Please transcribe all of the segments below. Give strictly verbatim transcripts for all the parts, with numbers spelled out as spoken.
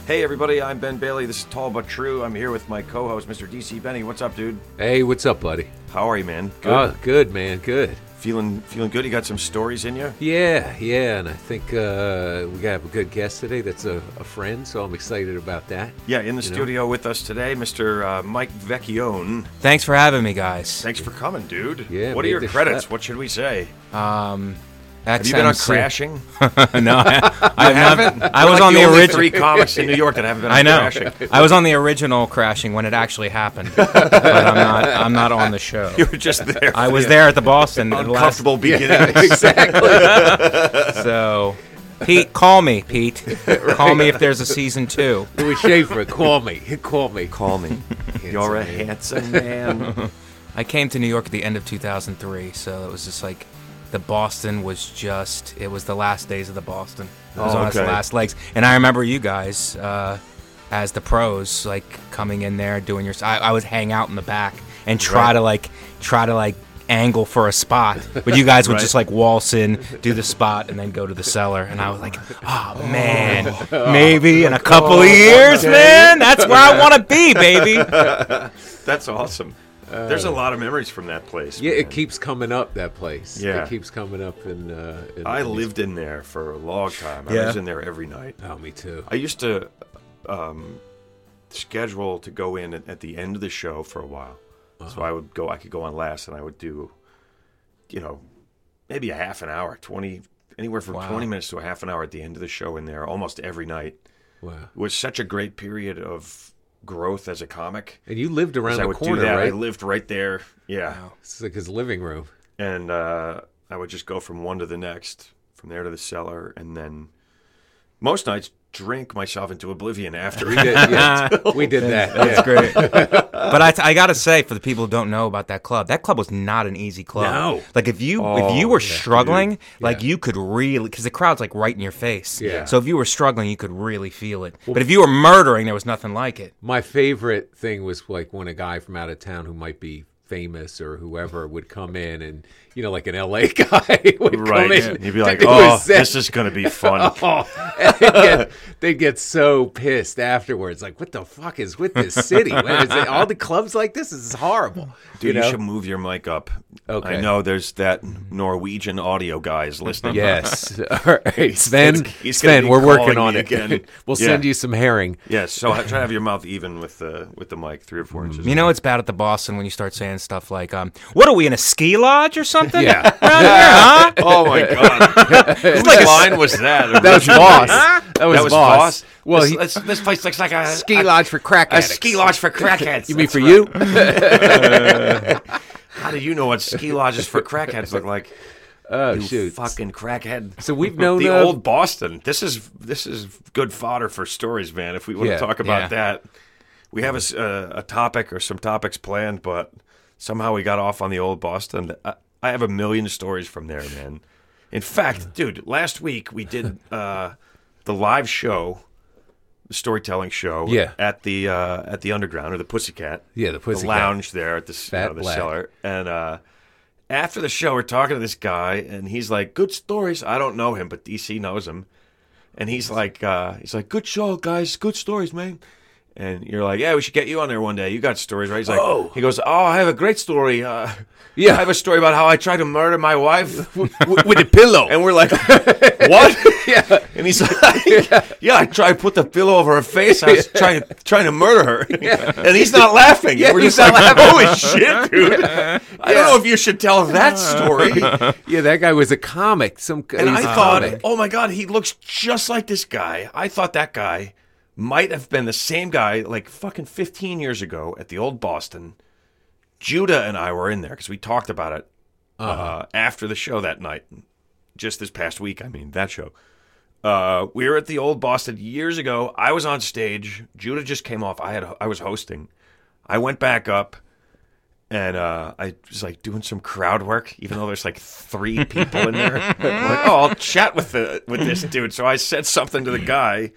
Hey everybody, I'm Ben Bailey. This is Tall But True. I'm here with my co-host, Mister D C Benny. What's up, dude? Hey, what's up, buddy? How are you, man? Good? Oh, good, man, good. Feeling feeling good? You got some stories in you? Yeah, yeah, and I think uh, we have a good guest today that's a, a friend, so I'm excited about that. Yeah, in the You studio know? with us today, Mister Uh, Mike Vecchione. Thanks for having me, guys. Thanks for coming, dude. Yeah, What are made your the credits? shot. What should we say? Um, Have you been on X M C. Crashing? No, I, I haven't? I We're was like on the the only original. three comics in New York that haven't been on I know. Crashing. I was on the original Crashing when it actually happened, but I'm not. I'm not on the show. You were just there. I for was the there at the Boston. the last- Uncomfortable beginnings. Exactly. So, Pete, call me, Pete. Call me if there's a season two. Louis Schaefer, call me, call me. Call me. You're a handsome man. I came to New York at the end of two thousand three, so it was just like the Boston was just. It was the last days of the Boston. It was Oh, on its okay. last legs, and I remember you guys uh, as the pros, like coming in there doing your. I, I would hang out in the back and try Right. to like try to like angle for a spot, but you guys would Right. just like waltz in, do the spot, and then go to the cellar, and I was like, oh man, maybe in a couple of years, man, that's where I want to be, baby. That's awesome. There's a lot of memories from that place. Yeah, man. it keeps coming up, that place. Yeah. It keeps coming up in... Uh, in I in- lived in there for a long time. I Yeah. was in there every night. Oh, me too. I used to um, schedule to go in at, at the end of the show for a while. So I would go. I could go on last, and I would do, you know, maybe a half an hour, twenty, anywhere from Wow. twenty minutes to a half an hour at the end of the show in there, almost every night. Wow. It was such a great period of growth as a comic. And you lived 'Cause around I the would corner, do that. I right? lived right there. Yeah. It's like his living room. And uh, I would just go from one to the next, from there to the cellar, and then most nights drink myself into oblivion after. We did, yeah, we did that. That's yeah. great. But I, I gotta say, for the people who don't know about that club, that club was not an easy club. No. Like if you Oh, if you were yeah, struggling, dude. like Yeah. you could really, because the crowd's like right in your face. Yeah. So if you were struggling, you could really feel it. But if you were murdering, there was nothing like it. My favorite thing was like when a guy from out of town who might be famous or whoever would come in and, you know, like an L A guy would come Right. in. You'd be like, to do a oh, set." this is going to be fun. Oh, and they'd, get, they'd get so pissed afterwards. Like, what the fuck is with this city? What is it? All the clubs like this? This is horrible. Dude, you, know? should move your mic up. Okay. I know there's that Norwegian audio guy is listening. Yes. All right, Sven. he's gonna Sven, be we're working calling on me it. again. We'll Yeah. send you some herring. Yes, so try to have your mouth even with the with the mic, three or four inches. You know it's bad at the Boston when you start saying stuff like, um, "What are we in a ski lodge or something?" Yeah. Around here, huh? Oh my God! Whose line was that? That was Boss. That was, That was Boss. Boss. Well, this, he, this, this place looks like a ski a, lodge for crack a addicts. ski lodge for crackheads. You mean That's for right. you? How do you know what ski lodges for crackheads look like? Oh, You shoot. fucking crackhead. So we've known the uh, old Boston. This is this is good fodder for stories, man. If we want Yeah, to talk about yeah. that, we have a, s- uh, a topic or some topics planned, but somehow we got off on the old Boston. I, I have a million stories from there, man. In fact, dude, last week we did uh, the live show, the storytelling show, Yeah. at the uh, at the Underground or the Pussycat, Yeah, the Pussycat. lounge there at the, s- you Fat know, the Black. cellar, and uh, after the show, we're talking to this guy, and he's like, "Good stories." I don't know him, but D C knows him, and he's like, uh, "He's like, good show, guys. Good stories, man." And you're like, "Yeah, we should get you on there one day. You got stories, right?" He's like, Oh. "He goes, oh, I have a great story. Uh, Yeah. I have a story about how I tried to murder my wife w- with a pillow. and we're like, what? Yeah. And he's like, yeah. I tried to put the pillow over her face. I was trying to trying to murder her. And he's not laughing. Yeah, We're he's just not like, holy shit, dude. I don't know if you should tell that story. Yeah, that guy was a comic. Some And he was I a thought, comic. oh my God, he looks just like this guy. I thought that guy might have been the same guy like fucking fifteen years ago at the old Boston. Judah and I were in there because we talked about it uh, after the show that night. Just this past week, I mean, that show. Uh, we were at the old Boston years ago. I was on stage. Judah just came off. I had I was hosting. I went back up, and uh, I was like doing some crowd work, even though there's like three people in there. I'm like, oh, I'll chat with the with this dude. So I said something to the guy.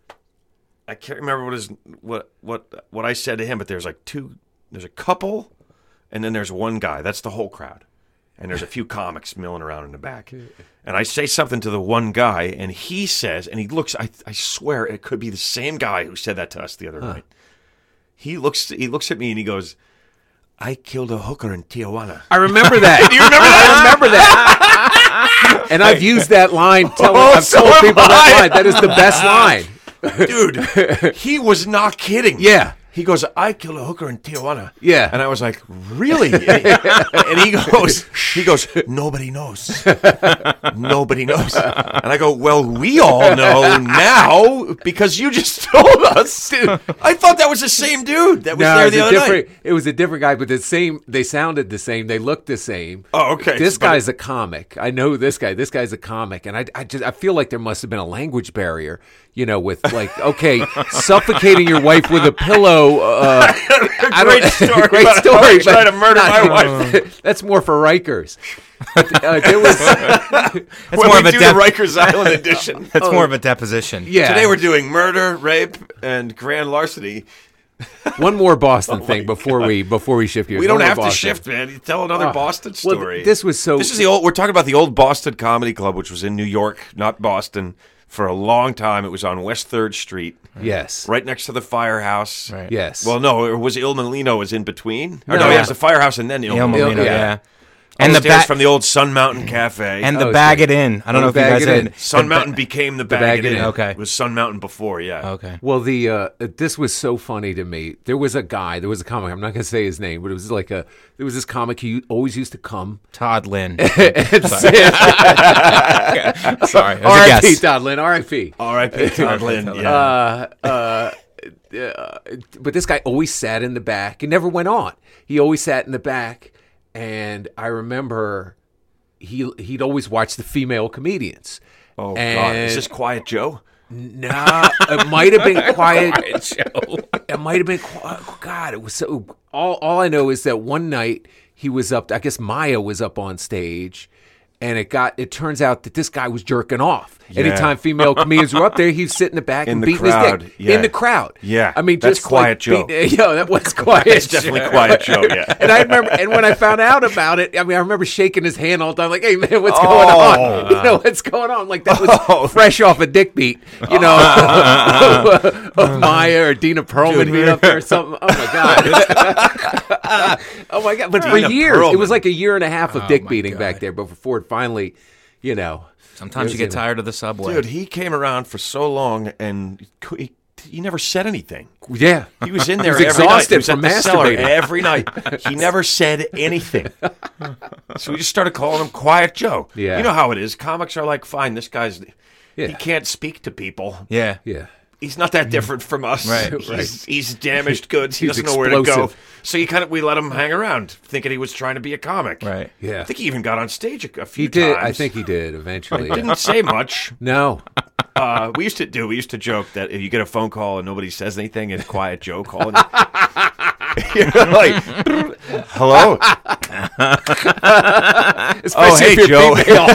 I can't remember what his what what what I said to him, but there's like two. There's a couple, and then there's one guy. That's the whole crowd. and there's a few comics milling around in the back. And I say something to the one guy, and he says, and he looks, I, I swear it could be the same guy who said that to us the other huh. night. He looks he looks at me and he goes, I killed a hooker in Tijuana. I remember that. Do you remember that? I remember that. And I've used that line. Tell, Oh, I've so told am people I. that line. That is the best line. Dude, he was not kidding. Yeah. He goes, I killed a hooker in Tijuana. Yeah. And I was like, really? And he, and he goes, he goes, nobody knows. Nobody knows. And I go, well, we all know now because you just told us. Dude, I thought that was the same dude that was No, there it was the a other different. night. It was a different guy, but the same. They sounded the same. They looked the same. Oh, okay. This But- guy's a comic. I know this guy. This guy's a comic, and I, I just, I feel like there must have been a language barrier. You know, with like, okay, suffocating your wife with a pillow. Uh, I don't- Great story great about how story. I but tried to murder not- my wife. That's more for Rikers. But, uh, there was, That's when more we of a do dep- the Rikers Island edition. That's more of a deposition. yeah. Today we're doing murder, rape, and grand larceny. One more Boston thing before we before we shift gears. We don't One more have to Boston. shift, man. You tell another Oh. Boston Well, story. this was so. This is the old. We're talking about the old Boston Comedy Club, which was in New York, not Boston, for a long time. It was on West Third Street, yes. right next to the firehouse. Right. Yes. Well, no, it was Il Molino was in between. Or No. no, yeah, it was the firehouse and then Il Il Molino. Molino, yeah. yeah. And And the the back from the old Sun Mountain Cafe. and the Oh, bag sorry. it in. I don't Oh, know if you Bag guys It In. had Sun the Mountain became the Bag, Bag It It In. In. Okay. It was Sun Mountain before, yeah. Okay. Well, the uh, this was so funny to me. There was a guy, there was a comic. I'm not going to say his name, but it was like a. There was this comic. He always used to come. Todd Lynn. and Sorry, it was a R I P guess. Todd Lynn. R I P R I P Todd Lynn. Yeah. Uh, uh, uh, but this guy always sat in the back. He never went on. He always sat in the back, and I remember he he'd always watch the female comedians. oh God, and- is this Quiet Joe? Nah, it might have been quiet. Quiet Joe. It might have been quiet. God, it was so. All all I know is that one night he was up. I guess Maya was up on stage, and it got. It turns out that this guy was jerking off. Yeah. Anytime female comedians were up there, he'd sit in the back In and the beating crowd, his dick yeah. in the crowd. Yeah, I mean, that's just Quiet like Joe. beat- yeah, that was Quiet. It's definitely Joe. Quiet Joe, yeah. And I remember, and when I found out about it, I mean, I remember shaking his hand all the time, like, "Hey, man, what's going Oh. on? You know, what's going on?" Like that was Oh. fresh off a dick beat, you know, of Maya or Dina Perlman Dude. being up there or something. Oh my god! Oh my god! But for Dina years, it Perlman. was like a year and a half of dick my beating God. back there. But before it finally, you know, Sometimes you It was get in- tired of the subway. Dude, he came around for so long and he, he never said anything. yeah, He was in there was every night. He exhausted was at from the cellar masturbating. every night. He never said anything. So we just started calling him Quiet Joe. Yeah. You know how it is. Comics are like, fine, this guy's Yeah. he can't speak to people. yeah. yeah. He's not that different from us. Right. He's, Right. he's damaged goods. He He's doesn't know where to go. explosive. So you kind of we let him hang around, thinking he was trying to be a comic. Right. Yeah. I think he even got on stage a, a few He did. times. I think he did eventually. Didn't say much. No. Uh, we used to do. We used to joke that if you get a phone call and nobody says anything, it's Quiet Joe calling. you. You're like, hello. Especially Oh, hey, if you're Joe.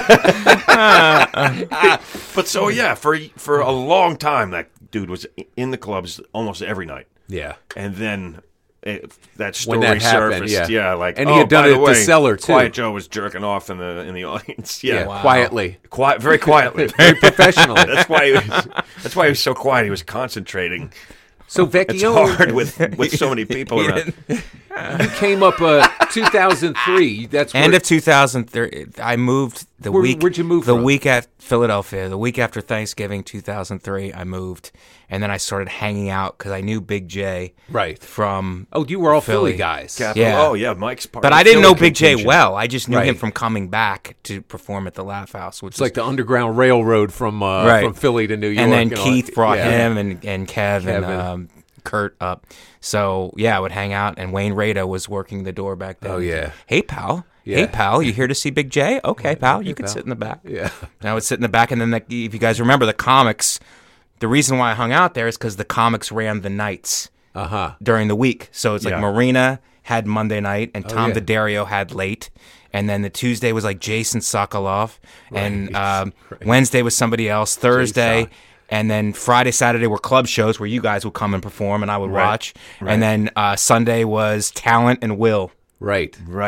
female. But so yeah, for for a long time, that dude was in the clubs almost every night, Yeah. and then. It, that When story that happened, surfaced, yeah. like, And he oh, had done by it the at the way, cellar, too. Quiet Joe was jerking off in the in the audience, yeah, Yeah. Wow. Quietly. quiet, very quietly. Very professionally. That's why he was, that's why he was so quiet. He was concentrating. So It's Vecchione, hard with with so many people around. you came up uh, two thousand three. That's End where, of two thousand three, I moved the Where- week. where'd you move The from? week at Philadelphia. The week after Thanksgiving, two thousand three, I moved, and then I started hanging out because I knew Big J Right. from. Oh, you were all Philly, Philly. guys. Capital- Yeah. Oh yeah, Mike's part. But of I the didn't know Philly Big J contingent. well. I just knew him Right. from coming back to perform at the Laugh House, which It's like the Underground Railroad from uh, Right. from Philly to New York. and then all Keith that. brought Yeah. him and, and Kev and Kevin. um, Kurt up. So yeah, I would hang out, and Wayne Rado was working the door back then. Oh, yeah. Hey pal, Yeah. hey pal, you here to see Big J? Okay, pal, okay, you can pal. sit in the back. Yeah. And I would sit in the back, and then the, if you guys remember the comics, the reason why I hung out there is because the comics ran the nights Uh huh. during the week. So it's like Yeah. Marina had Monday night, and Tom yeah. D'Addario had late. And then the Tuesday was like Jason Sokoloff, and um, Wednesday was somebody else. Thursday, J-Sock. and then Friday, Saturday were club shows where you guys would come and perform, and I would Right. watch. And then uh, Sunday was Talent and Will. Right. Right.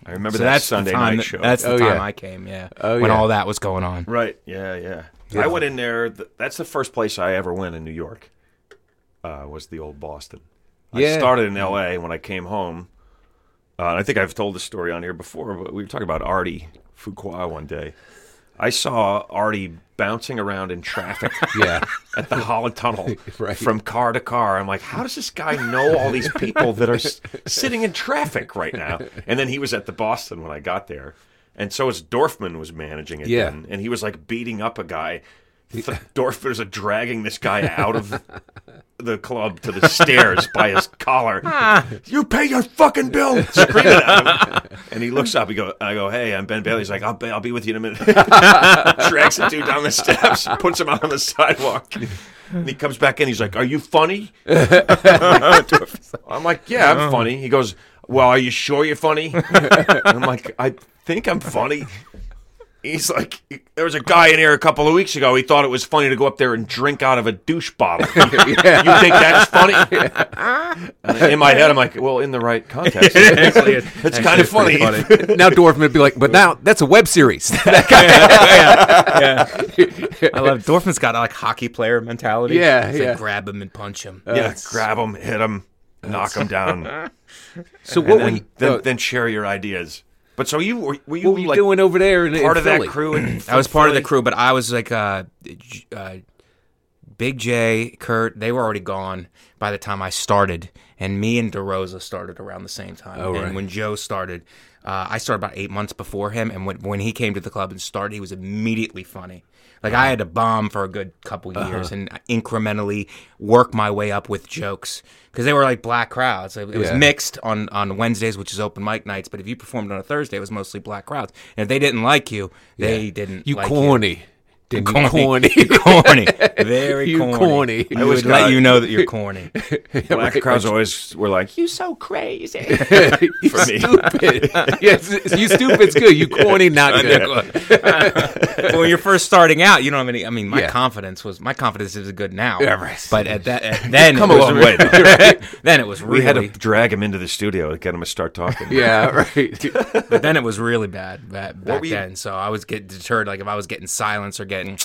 I remember So that that's Sunday the time night that- show. That's the Oh, time yeah. I came, yeah. Oh, when yeah. all that was going on. Right. Yeah, yeah. I went in there. th- That's the first place I ever went in New York. Uh, was the old Boston. Yeah. I started in L A when I came home. Uh, and I think I've told this story on here before, but we were talking about Artie Fuqua one day. I saw Artie bouncing around in traffic Yeah. at the Holland Tunnel Right. from car to car. I'm like, how does this guy know all these people that are s- sitting in traffic right now? And then he was at the Boston when I got there. And so his Dorfman was managing it Yeah. then. And he was like beating up a guy. The Dorfmans are dragging this guy out of the club to the stairs by his collar. You pay your fucking bill! Screaming at him. And he looks up. He go, I go, hey, I'm Ben Bailey. He's like, I'll be, I'll be with you in a minute. Drags the dude down the steps, puts him out on the sidewalk. And he comes back in. He's like, are you funny? I'm like, yeah, I'm funny. He goes, well, are you sure you're funny? I'm like, I think I'm funny. He's like, there was a guy in here a couple of weeks ago. He thought it was funny to go up there and drink out of a douche bottle. You think that's funny? And in my head, I'm like, well, in the right context, it's kind of funny. Now Dorfman would be like, but now that's a web series. I love Dorfman's got like hockey player mentality. Yeah, It's yeah. Like, grab him and punch him. Yeah, grab him, hit him, knock him down, So and what then, were you, then, uh, then share your ideas. But so you were, were you, what were you like doing over there in, part in of that Philly? crew? In, I was part of the Philly? crew, but I was like uh, J- uh, Big J, Kurt. They were already gone by the time I started, and me and DeRosa started around the same time. Oh, right. And when Joe started, uh, I started about eight months before him. And when when he came to the club and started, he was immediately funny. Like I had to bomb for a good couple years and incrementally work my way up with jokes because they were like black crowds. It, it was Yeah. mixed on, on Wednesdays, which is open mic nights. But if you performed on a Thursday, it was mostly black crowds. And if they didn't like you, they Yeah. didn't. You like corny. Then you Corny. corny. You corny. Very You corny. corny. I I was would let got- you know that you're corny. Black Right. crowds always were like, you so crazy. you For me. stupid. Yes, you stupid's good. You corny, not good. But when you're first starting out, you don't have any. I mean, my Yeah. confidence was my confidence is good now. Yeah, right. But at that, at, then Come it a was long re- way, though. Then it was We really. had to drag him into the studio to get him to start talking. Yeah, right. But then it was really bad back, back were you- then. So I was getting deterred. Like if I was getting silence or getting.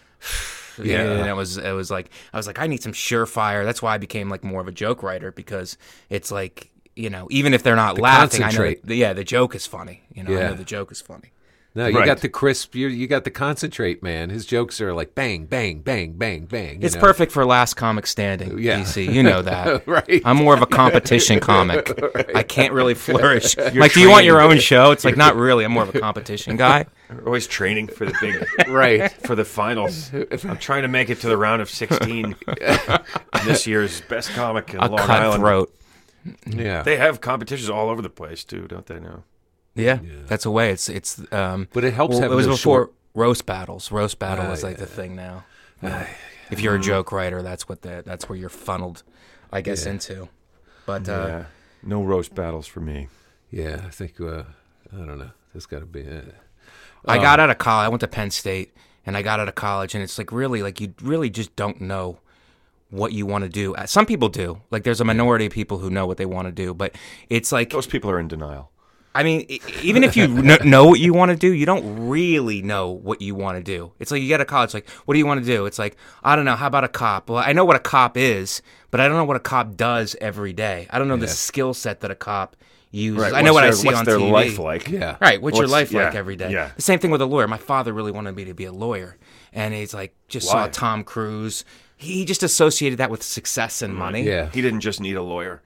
Yeah. And it was it was like I was like I need some surefire. That's why I became like more of a joke writer because it's like you know even if they're not laughing, I know concentrate. that, yeah the joke is funny. You know I Yeah. know the joke is funny. No, you Right. got the crisp. You you got the concentrate, man. His jokes are like bang, bang, bang, bang, bang. you It's know? perfect for last comic standing. Yeah. D C, you know that. Right. I'm more of a competition comic. I can't really flourish. like, do you want your own show? It's like not really. I'm more of a competition guy. We're always training for the big, Right. for the finals. I'm trying to make it to the round of sixteen. This year's best comic in A Long Island. cutthroat. Yeah. They have competitions all over the place too, don't they? Now. Yeah, that's a way. It's it's. Um, But it helps well, having it was those before short- roast battles. Roast battle Ah, is like yeah. the thing now. Yeah. If you're a joke writer, that's what the that's where you're funneled, I guess, Yeah. into. But uh, yeah. No roast battles for me. Yeah, I think. Uh, I don't know. There's got to be. Uh, I Um, got out of college. I went to Penn State, and I got out of college, and it's like really, like you really just don't know what you want to do. Uh, Some people do. Like there's a minority of people who know what they want to do, but it's like Those people are in denial. I mean, e- even if you kn- know what you want to do, you don't really know what you want to do. It's like you get to college, like, what do you want to do? It's like, I don't know. How about a cop? Well, I know what a cop is, but I don't know what a cop does every day. I don't know the Yeah. skill set that a cop uses. Right. I know What's what I their- see what's on their T V. life like? yeah. Right. What's, your What's- life yeah, like every day? yeah. The same thing with a lawyer. My father really wanted me to be a lawyer, and he's like, just saw Why? Tom Cruise. He just associated that with success and money. Yeah. He didn't just need a lawyer.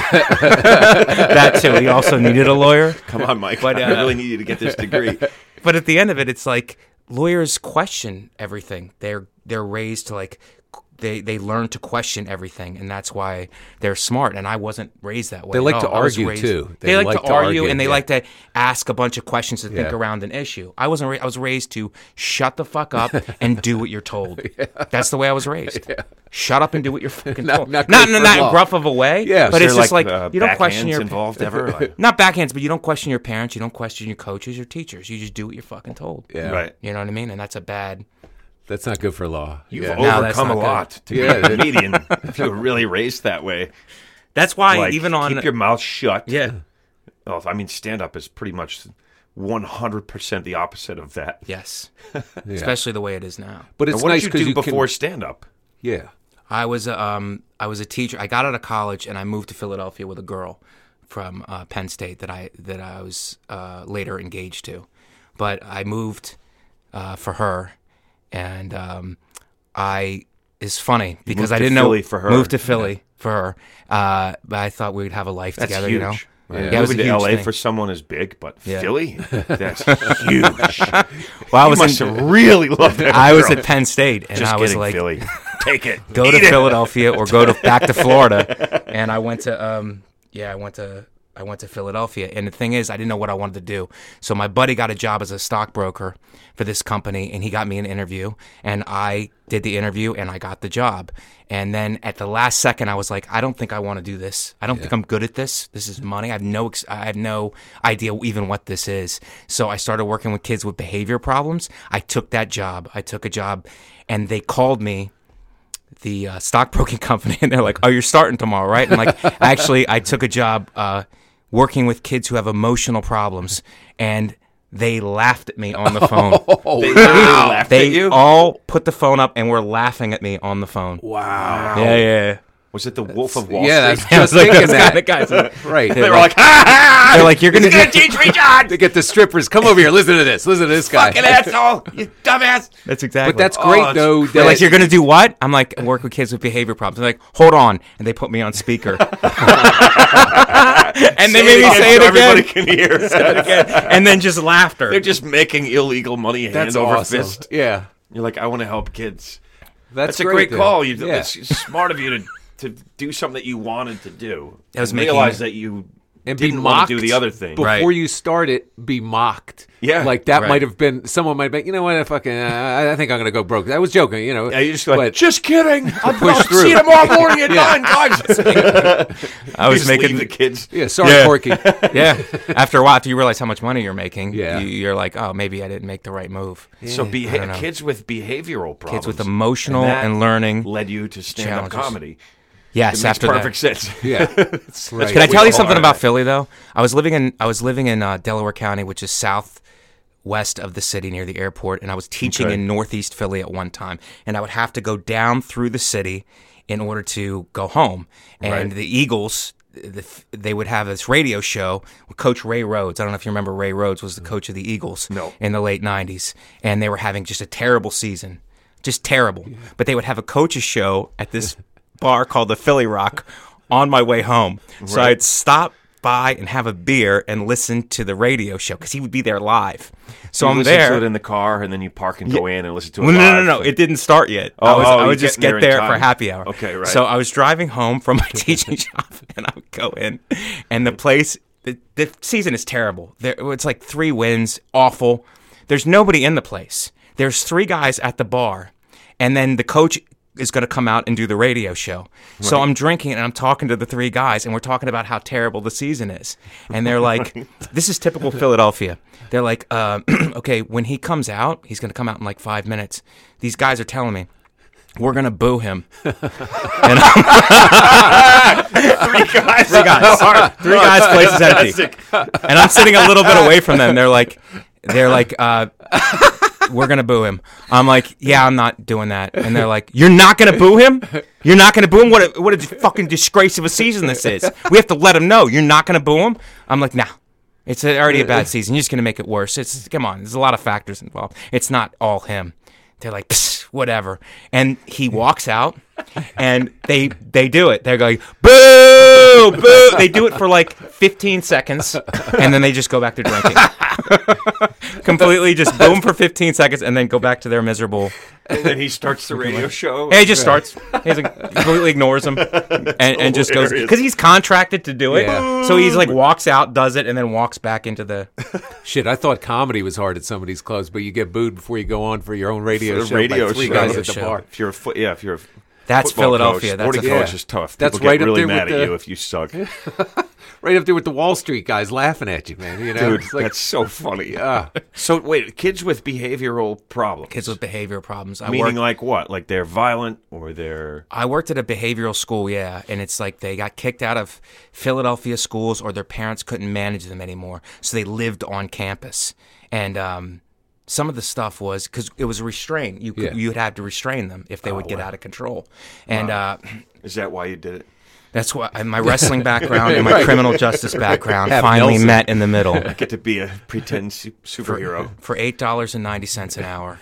That too. He also needed a lawyer. Come on, Mike. But, I uh, really need you to get this degree. But at the end of it, it's like lawyers question everything. They're they're raised to like they they learn to question everything, and that's why they're smart. And I wasn't raised that way. They at like all. to I was argue, raised- too. They, like, to, argue, and they yeah. like to ask a bunch of questions to think Yeah. around an issue. I wasn't. Ra- I was raised to shut the fuck up and do what you're told. That's the way I was raised. Shut up and do what you're fucking Not- told. not Not great in for that law. gruff of a way. Yeah. but Is it's there, just like, uh, you don't question backhands your involved ever. Like, not backhands, but you don't question your parents. You don't question your coaches, your teachers. You just do what you're fucking told. Yeah. right. You know what I mean? And that's a bad. That's not good for law. You've yeah. No, that's overcome a not good. lot to Yeah. be a comedian if you were really raised that way. That's why Like, even on keep your mouth shut. yeah, Oh, I mean, stand up is pretty much one hundred percent the opposite of that. Yes, Yeah. especially the way it is now. But And it's what nice did you because do you before can, stand up? yeah. I was a, um I was a teacher. I got out of college and I moved to Philadelphia with a girl from uh, Penn State that I that I was uh, later engaged to. But I moved uh, for her, and um, I it's funny because moved I to didn't Philly know for her. moved to Philly for her. Uh, but I thought we'd have a life That's together. huge. You know, Right. Yeah, it was a Moving to huge L A thing. for someone is big, but Yeah. Philly, that's huge. Well, I You was must in, have really loved that I was girl. at Penn State, and Just I was kidding, like, Philly. Take it. go Eat to it. Philadelphia or go to back to Florida. And I went to um yeah, I went to I went to Philadelphia. And the thing is, I didn't know what I wanted to do. So my buddy got a job as a stockbroker for this company, and he got me an interview, and I did the interview and I got the job. And then at the last second I was like, I don't think I want to do this. I don't think I'm good at this. This is money. I have no ex- I have no idea even what this is. So I started working with kids with behavior problems. I took that job. I took a job, and they called me, the uh, stockbroking company, and they're like, "Oh, you're starting tomorrow, right?" And like, actually, I took a job uh, working with kids who have emotional problems, and they laughed at me on the phone. They literally laughed They at you. all put the phone up and were laughing at me on the phone. Wow. Yeah, yeah. Was it the Wolf of Wall Yeah, Street? that's just like thinking those that. kind of guys. Right. They were like, ha ha! They're like, "You're gonna He's gonna do-" teach me, John. They get the strippers. Come over here. Listen to this. Listen to this guy. Fucking asshole, you dumbass. That's exactly. But that's Oh, great it's though. They're that- like, "You're gonna do what?" I'm like, "I work with kids with behavior problems." They're like, "Hold on," and they put me on speaker, and they made me say it so again. everybody can hear. and then just laughter. They're just making illegal money hand that's over awesome. fist. Yeah. You're like, I want to help kids. That's, That's a great though. call. You, yeah. It's smart of you to, to do something that you wanted to do. I was and making- realize that you and be didn't want mocked to do the other thing. before Right. you start it. Be mocked. Yeah, like that right. might have been someone might have been. You know what? I fucking. Uh, I think I'm gonna go broke. I was joking. You know. Yeah, you just go like, but- just kidding. I'll, push I'll through. see you tomorrow morning at Yeah. nine times. I was just making leave the kids. Yeah. Sorry, Yeah. Corky. yeah. After a while, after you realize how much money you're making, Yeah. you, you're like, "Oh, maybe I didn't make the right move." So I beha- don't know. kids with behavioral problems, Kids with emotional that and learning. led you to stand-up challenges. comedy. Yes, It makes after perfect that. sense. Yeah. That's Right. Can I what tell we you all something are. about Philly though? I was living in I was living in uh, Delaware County, which is southwest of the city near the airport, and I was teaching Okay. in Northeast Philly at one time, and I would have to go down through the city in order to go home. And Right. the Eagles, the, they would have this radio show with Coach Ray Rhodes. I don't know if you remember Ray Rhodes was the coach of the Eagles No. in the late nineties, and they were having just a terrible season. Just terrible. But they would have a coach's show at this bar called the Philly Rock on my way home. So Right. I'd stop by and have a beer and listen to the radio show because he would be there live. So You I'm listen there. to it in the car, and then you park and go in and listen to it. Well, no, no, live. no, no. It didn't start yet. Oh, I was, oh, I you would just get get there in there for time. happy hour. Okay, right. So I was driving home from my teaching job, and I would go in, and the place, the, the season is terrible. There, it's like three wins, awful. There's nobody in the place. There's three guys at the bar, and then the coach is going to come out and do the radio show. So I'm drinking and I'm talking to the three guys, and we're talking about how terrible the season is. And they're like, this is typical Philadelphia. They're like, uh, okay, when he comes out, he's going to come out in like five minutes. These guys are telling me, we're going to boo him. And I'm, Three guys. three guys. Three guys, place is empty. And I'm sitting a little bit away from them. They're like, they're like, uh, we're gonna boo him. I'm like, yeah, I'm not doing that. And they're like, you're not gonna boo him? You're not gonna boo him? What a, what a fucking disgrace of a season this is. We have to let him know you're not gonna boo him. I'm like, nah. It's already a bad season. You're just gonna make it worse. It's come on. There's a lot of factors involved. It's not all him. They're like, psst, whatever. And he walks out, and they they do it. They're going, boo, boo. They do it for like fifteen seconds, and then they just go back to drinking. Completely just boom for fifteen seconds, and then go back to their miserable. And then he starts the radio show. Hey, he just starts. He like, completely ignores them, and, and just goes hilarious. because he's contracted to do it. Yeah. So he's like walks out, does it, and then walks back into the. Shit, I thought comedy was hard at some of these clubs, but you get booed before you go on for your own radio For the show radio by three show. guys Radio at the show. bar. If you're a foot, yeah, if you're a That's Football Philadelphia. Coach, That's sporting a, coach yeah. is tough. That's People right get up really there mad with at the- you if you suck. Right up there with the Wall Street guys laughing at you, man. You know, Dude, It's like, that's so funny. ah. So wait, kids with behavioral problems. kids with behavior problems. I meaning worked, like what? Like they're violent or they're I worked at a behavioral school, yeah, and it's like they got kicked out of Philadelphia schools or their parents couldn't manage them anymore, so they lived on campus. And um, some of the stuff was because it was restrained. You could, Yeah. you'd have to restrain them if they would get out of control. And uh, is that why you did it? that's why my wrestling background and my criminal justice background Have finally Nelson. met in the middle. Get to be a pretend su- superhero. For eight dollars and ninety cents an hour.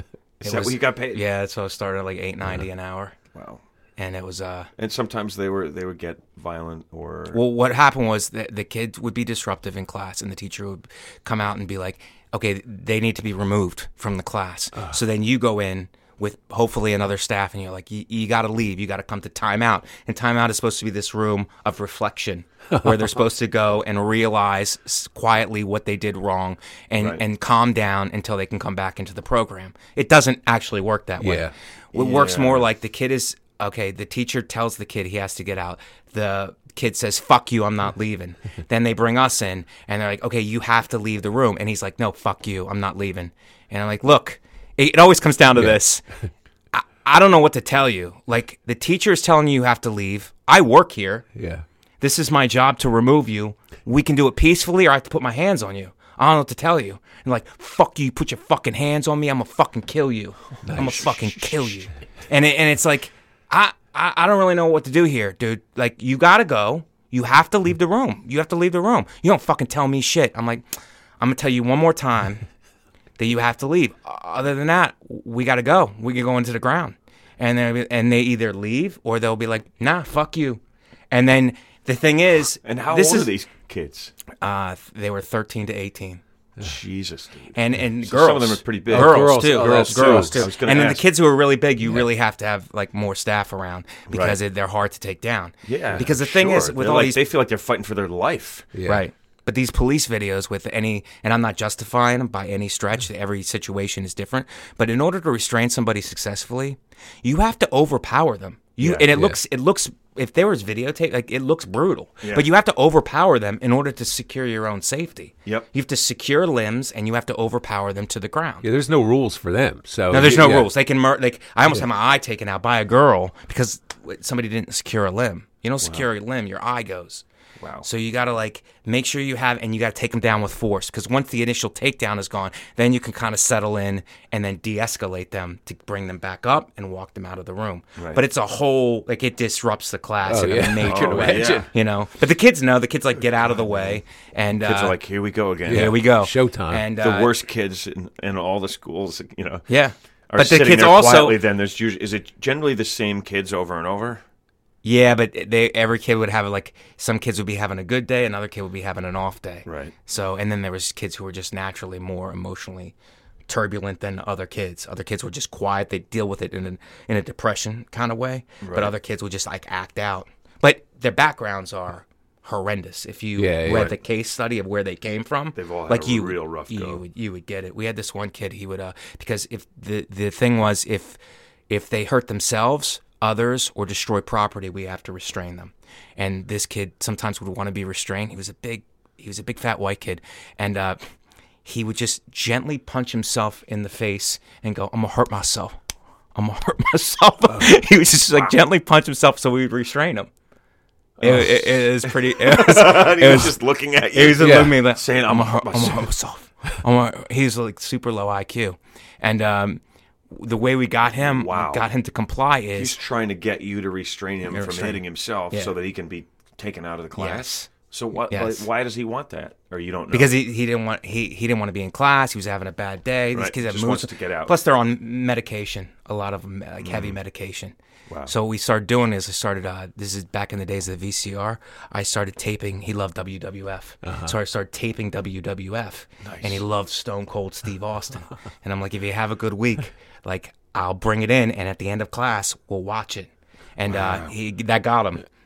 Is that what you got paid? Yeah, so I started at like eight ninety an hour, Wow. and it was uh. And sometimes they were they would get violent or Well, what happened was that the kids would be disruptive in class, and the teacher would come out and be like, "Okay, they need to be removed from the class." So then you go in with hopefully another staff, and you're like, "You, you got to leave. You got to come to timeout." And timeout is supposed to be this room of reflection where they're supposed to go and realize s- quietly what they did wrong and Right. and calm down until they can come back into the program. It doesn't actually work that way. Yeah. It works Yeah. more like the kid is okay. The teacher tells the kid he has to get out. The kid says, "Fuck you, I'm not leaving." Then they bring us in, and they're like, "Okay, you have to leave the room." And he's like, "No, fuck you, I'm not leaving." And I'm like, "Look, it, it always comes down to this. I, I don't know what to tell you. Like the teacher is telling you you have to leave. I work here. Yeah. This is my job to remove you. We can do it peacefully, or I have to put my hands on you. I don't know what to tell you." And like, "Fuck you, you put your fucking hands on me, I'm gonna fucking kill you. I'm gonna fucking kill you." And it, and it's like, I, I I don't really know what to do here, dude. Like, you gotta go. You have to leave the room. You have to leave the room. You don't fucking tell me shit. I'm like, I'm gonna tell you one more time that you have to leave. Other than that, we gotta go. We can go into the ground. And then and they either leave or they'll be like, "Nah, fuck you." And then the thing is, and how this old is, are these kids? Uh, they were thirteen to eighteen. Jesus, dude. And and So girls, some of them are pretty big. Girls, Oh, girls. too, Oh, girls, that's girls true. too. I was gonna And then the ask. kids who are really big, you really have to have like more staff around because Right. it, they're hard to take down. Yeah, because the thing sure. is, with They're all like, these, they feel like they're fighting for their life. Yeah. right? But these police videos with any, and I'm not justifying them by any stretch. Every situation is different. But in order to restrain somebody successfully, you have to overpower them. You Yeah, and it yeah. looks, it looks. If there was videotape, like it looks brutal. Yeah. But you have to overpower them in order to secure your own safety. Yep. You have to secure limbs, and you have to overpower them to the ground. Yeah, there's no rules for them. So No, there's no yeah. rules. They can mur- like I almost had my eye taken out by a girl because somebody didn't secure a limb. You don't secure a limb, your eye goes. Wow. So you got to like make sure you have, and you got to take them down with force because once the initial takedown is gone, then you can kind of settle in and then de-escalate them to bring them back up and walk them out of the room. Right. But it's a whole like it disrupts the class Oh, in yeah. a major Oh, way. yeah. You know, but the kids know. The kids like get out of the way, and Kids uh, are like, here we go again. here we go, Showtime. And The uh, worst kids in, in all the schools, you know. yeah. Are But the sitting kids there also quietly, then there's usually, is it generally the same kids over and over? Yeah, but they every kid would have like some kids would be having a good day, another kid would be having an off day. Right. So and then there was kids who were just naturally more emotionally turbulent than other kids. Other kids were just quiet. They deal with it in an in a depression kind of way. Right. But other kids would just like act out. But their backgrounds are horrendous. If you Yeah, yeah. read the case study of where they came from, They've all had like a you, real rough you go. would you would get it. We had this one kid. He would uh because if the the thing was if if they hurt themselves, others, or destroy property, we have to restrain them. And this kid sometimes would want to be restrained. He was a big he was a big fat white kid, and uh, he would just gently punch himself in the face and go, "I'm gonna hurt myself. I'm gonna hurt myself." He was just like gently punch himself, so we would restrain him. It, it, it was pretty. It was, And he it was was just looking at you. he was Yeah. looking at me like, Saying, I'm "I'm gonna gonna hurt, hurt I'm gonna hurt myself. I'm gonna, he was like super low I Q, and um, the way we got him, Wow. got him to comply He's is trying to get you to restrain him Yeah, from restrain. hitting himself Yeah. so that he can be taken out of the class. Yes. So what? Yes. Why does he want that? Or you don't know? because he, he didn't want he, he didn't want to be in class. He was having a bad day. These Right. kids have Just moods. wants to get out. Plus, they're on medication. A lot of them, like heavy medication. Wow. So what we started doing is I started. Uh, this is back in the days of the V C R. I started taping. He loved W W F, so I started taping W W F, and he loved Stone Cold Steve Austin. And I'm like, if you have a good week, like I'll bring it in, and at the end of class, we'll watch it. And uh, he that got him.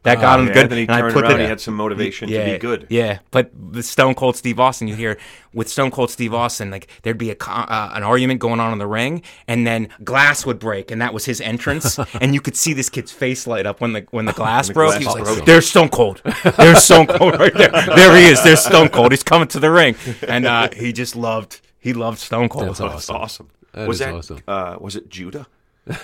That got him yeah, good. Then he and I turned put around. the, He had some motivation yeah, to be good. Yeah, but with Stone Cold Steve Austin, you hear with Stone Cold Steve Austin, like there'd be a co- uh, an argument going on in the ring, and then glass would break, and that was his entrance, and you could see this kid's face light up when the when the glass the broke. glass He was like, broke. "There's Stone Cold. There's Stone Cold right there. There he is. There's Stone Cold. He's coming to the ring," and uh, he just loved he loved Stone Cold. That's Oh, that's awesome. That was is that awesome. Uh, was it Judah? he,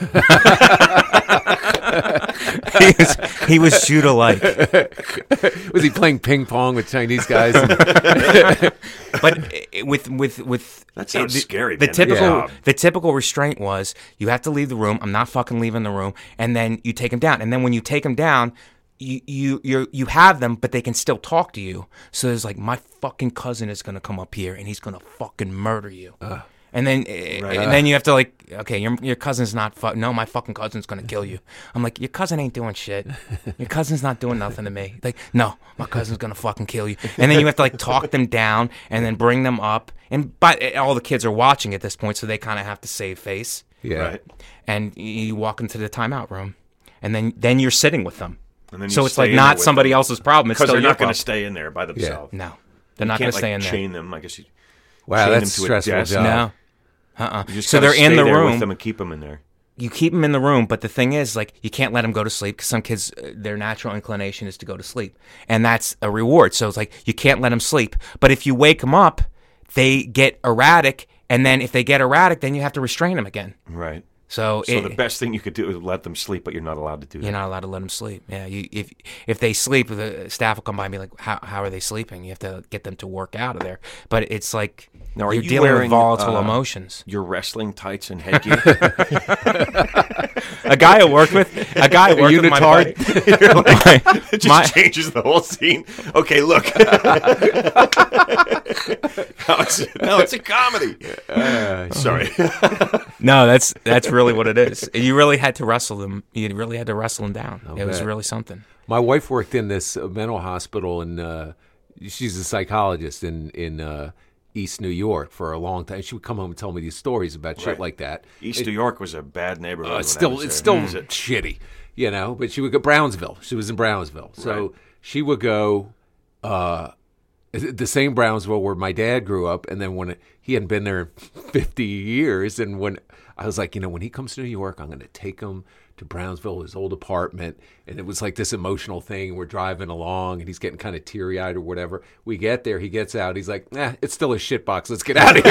was, he was Judah-like. Was he playing ping pong with Chinese guys? But with with with That sounds the, scary, The man. typical Yeah. the typical restraint was you have to leave the room. I'm not fucking leaving the room, and then you take him down. And then when you take him down, you you you you have them, but they can still talk to you. So there's like, my fucking cousin is gonna come up here and he's gonna fucking murder you. Uh. And then, Right. and then you have to like, okay, your your cousin's not. Fu- no, my fucking cousin's gonna kill you. I'm like, your cousin ain't doing shit. Your cousin's not doing nothing to me. Like, no, my cousin's gonna fucking kill you. And then you have to like talk them down and then bring them up. And but all the kids are watching at this point, so they kind of have to save face. Yeah. Right. And you walk into the timeout room, and then then you're sitting with them. And then you So it's stay like in there not with somebody them. else's problem. It's Because still they're your not going problem. to stay in there by themselves. No, they're not You going can't to stay like in there. chain them. I guess you Wow, chain that's them to a stressful desk. job. No. Uh-uh. You just So gotta they're in stay the there room. with them and keep them in there. You keep them in the room, but the thing is, like, you can't let them go to sleep because some kids, uh, their natural inclination is to go to sleep, and that's a reward. So it's like you can't let them sleep, but if you wake them up, they get erratic, and then if they get erratic, then you have to restrain them again. Right. So, So it, the best thing you could do is let them sleep, but you're not allowed to do you're that. not allowed to let them sleep. Yeah, you, if if they sleep, the staff will come by and be like, "How how are they sleeping?" You have to get them to work out of there. But it's like Now, are you're you dealing with wearing, volatile uh, emotions. Your wrestling tights and headgear. A guy I worked with, a guy I worked with, my unitard? buddy- You're like, my- it just my- changes the whole scene. Okay, look. now, it's, now it's a comedy. Sorry. No, that's that's really what it is. You really had to wrestle them. You really had to wrestle them down. it was bet. really something. My wife worked in this uh, mental hospital, and uh, she's a psychologist in in uh, East New York for a long time. She would come home and tell me these stories about shit Right. like that. East New York was a bad neighborhood. Uh, when it's I still was it's there. still Is it? shitty, you know. But she would go Brownsville. She was in Brownsville, so Right. she would go uh, the same Brownsville where my dad grew up. And then when it, he hadn't been there in fifty years, and when I was like, you know, when he comes to New York, I'm going to take him to Brownsville, his old apartment. And it was like this emotional thing. We're driving along, and he's getting kind of teary eyed or whatever. We get there, he gets out. He's like, nah, it's still a shit box. Let's get out of here.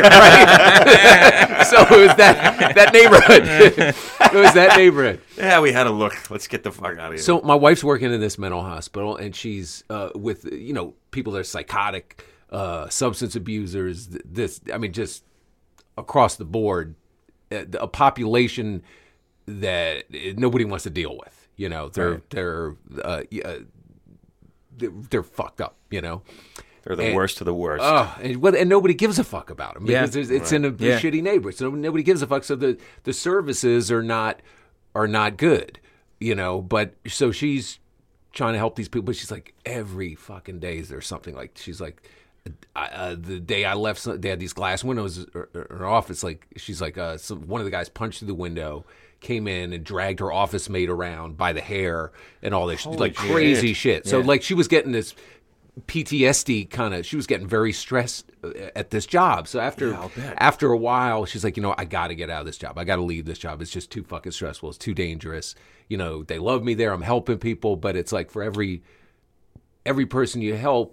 Right? So it was that that neighborhood. It was that neighborhood. Yeah, we had a look. Let's get the fuck out of here. So my wife's working in this mental hospital, and she's uh, with you know people that are psychotic, uh, substance abusers. th- This, I mean, just across the board, uh, a population that nobody wants to deal with. You know, they're Right. they're, uh, yeah, they're they're fucked up. You know. They're the and- worst of the worst. Oh, and, well, and nobody gives a fuck about them Yeah. because it's, it's in a, Yeah. shitty neighborhood, so nobody gives a fuck. So the, the services are not are not good, you know. But so she's trying to help these people, but she's like every fucking day is there something like she's like. I, uh, the day I left, so- they had these glass windows in her office. Like she's like, uh, some, one of the guys punched through the window, came in and dragged her office mate around by the hair and all this Holy like shit. crazy shit. So Yeah. like she was getting this P T S D kind of. She was getting very stressed uh, at this job. So after Yeah, I'll bet. after a while, she's like, you know, I got to get out of this job. I got to leave this job. It's just too fucking stressful. It's too dangerous. You know, they love me there. I'm helping people, but it's like for every every person you help,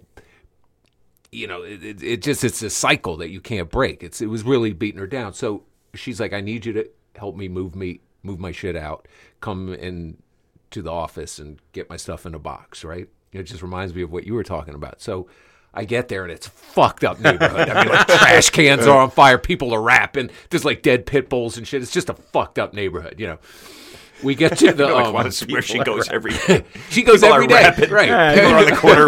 you know, it, it, it just it's a cycle that you can't break. It's it was really beating her down. So she's like, I need you to help me move me move my shit out. Come in to the office and get my stuff in a box, right? It just reminds me of what you were talking about. So I get there and it's a fucked up neighborhood. I mean, like trash cans are on fire, people are rapping, there's like dead pit bulls and shit. It's just a fucked up neighborhood, you know. We get to the like, um, well, that's where she goes every day. she goes People every are day, rapping. right? People are on the corner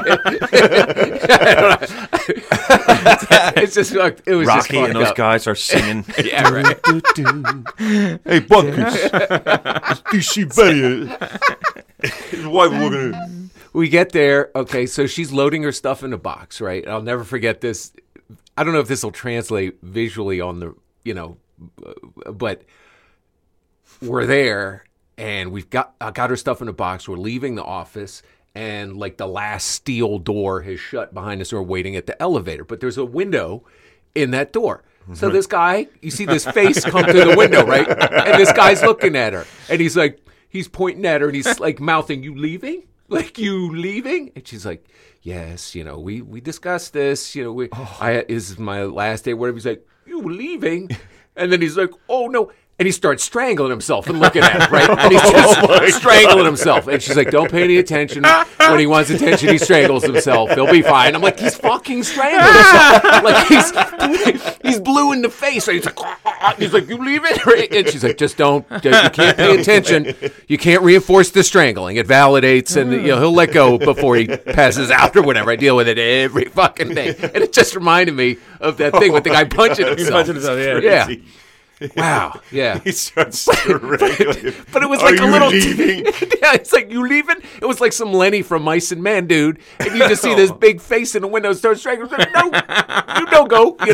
rapping. It's just like it was Rocky just and those up. guys are singing. Yeah, right. Hey, Bunkers. D C Betty. Why we're gonna. We get there. Okay, so she's loading her stuff in a box, right? I'll never forget this. I don't know if this will translate visually on the, you know, but we're there and we've got I got her stuff in a box. We're leaving the office, and like the last steel door has shut behind us. We're waiting at the elevator, but there's a window in that door. So this guy, you see this face come through the window, right? And this guy's looking at her, and he's like, he's pointing at her, and he's like mouthing, "You leaving? Like you leaving?" And she's like, "Yes, you know, we we discussed this. You know, we oh. I this is my last day. Whatever." He's like, "You leaving?" And then he's like, "Oh no." And he starts strangling himself and looking at her, right? And he's just oh strangling himself. And she's like, "Don't pay any attention. When he wants attention, he strangles himself. He'll be fine." I'm like, he's fucking strangling himself. Like, he's he's blue in the face. Right? He's like, he's like, "You leave it?" Right? And she's like, "Just don't. You can't pay attention. You can't reinforce the strangling. It validates, and you know he'll let go before he passes out or whatever. I deal with it every fucking day." And it just reminded me of that thing with the guy punching himself. punching himself, yeah. Yeah. Wow. Yeah. He starts strangling. But it was Are like a you little. leaving? Yeah, it's like, "You leaving?" It was like some Lenny from Mice and Men, dude. And you just see this big face in the window start strangling. Like, "No, you don't go." You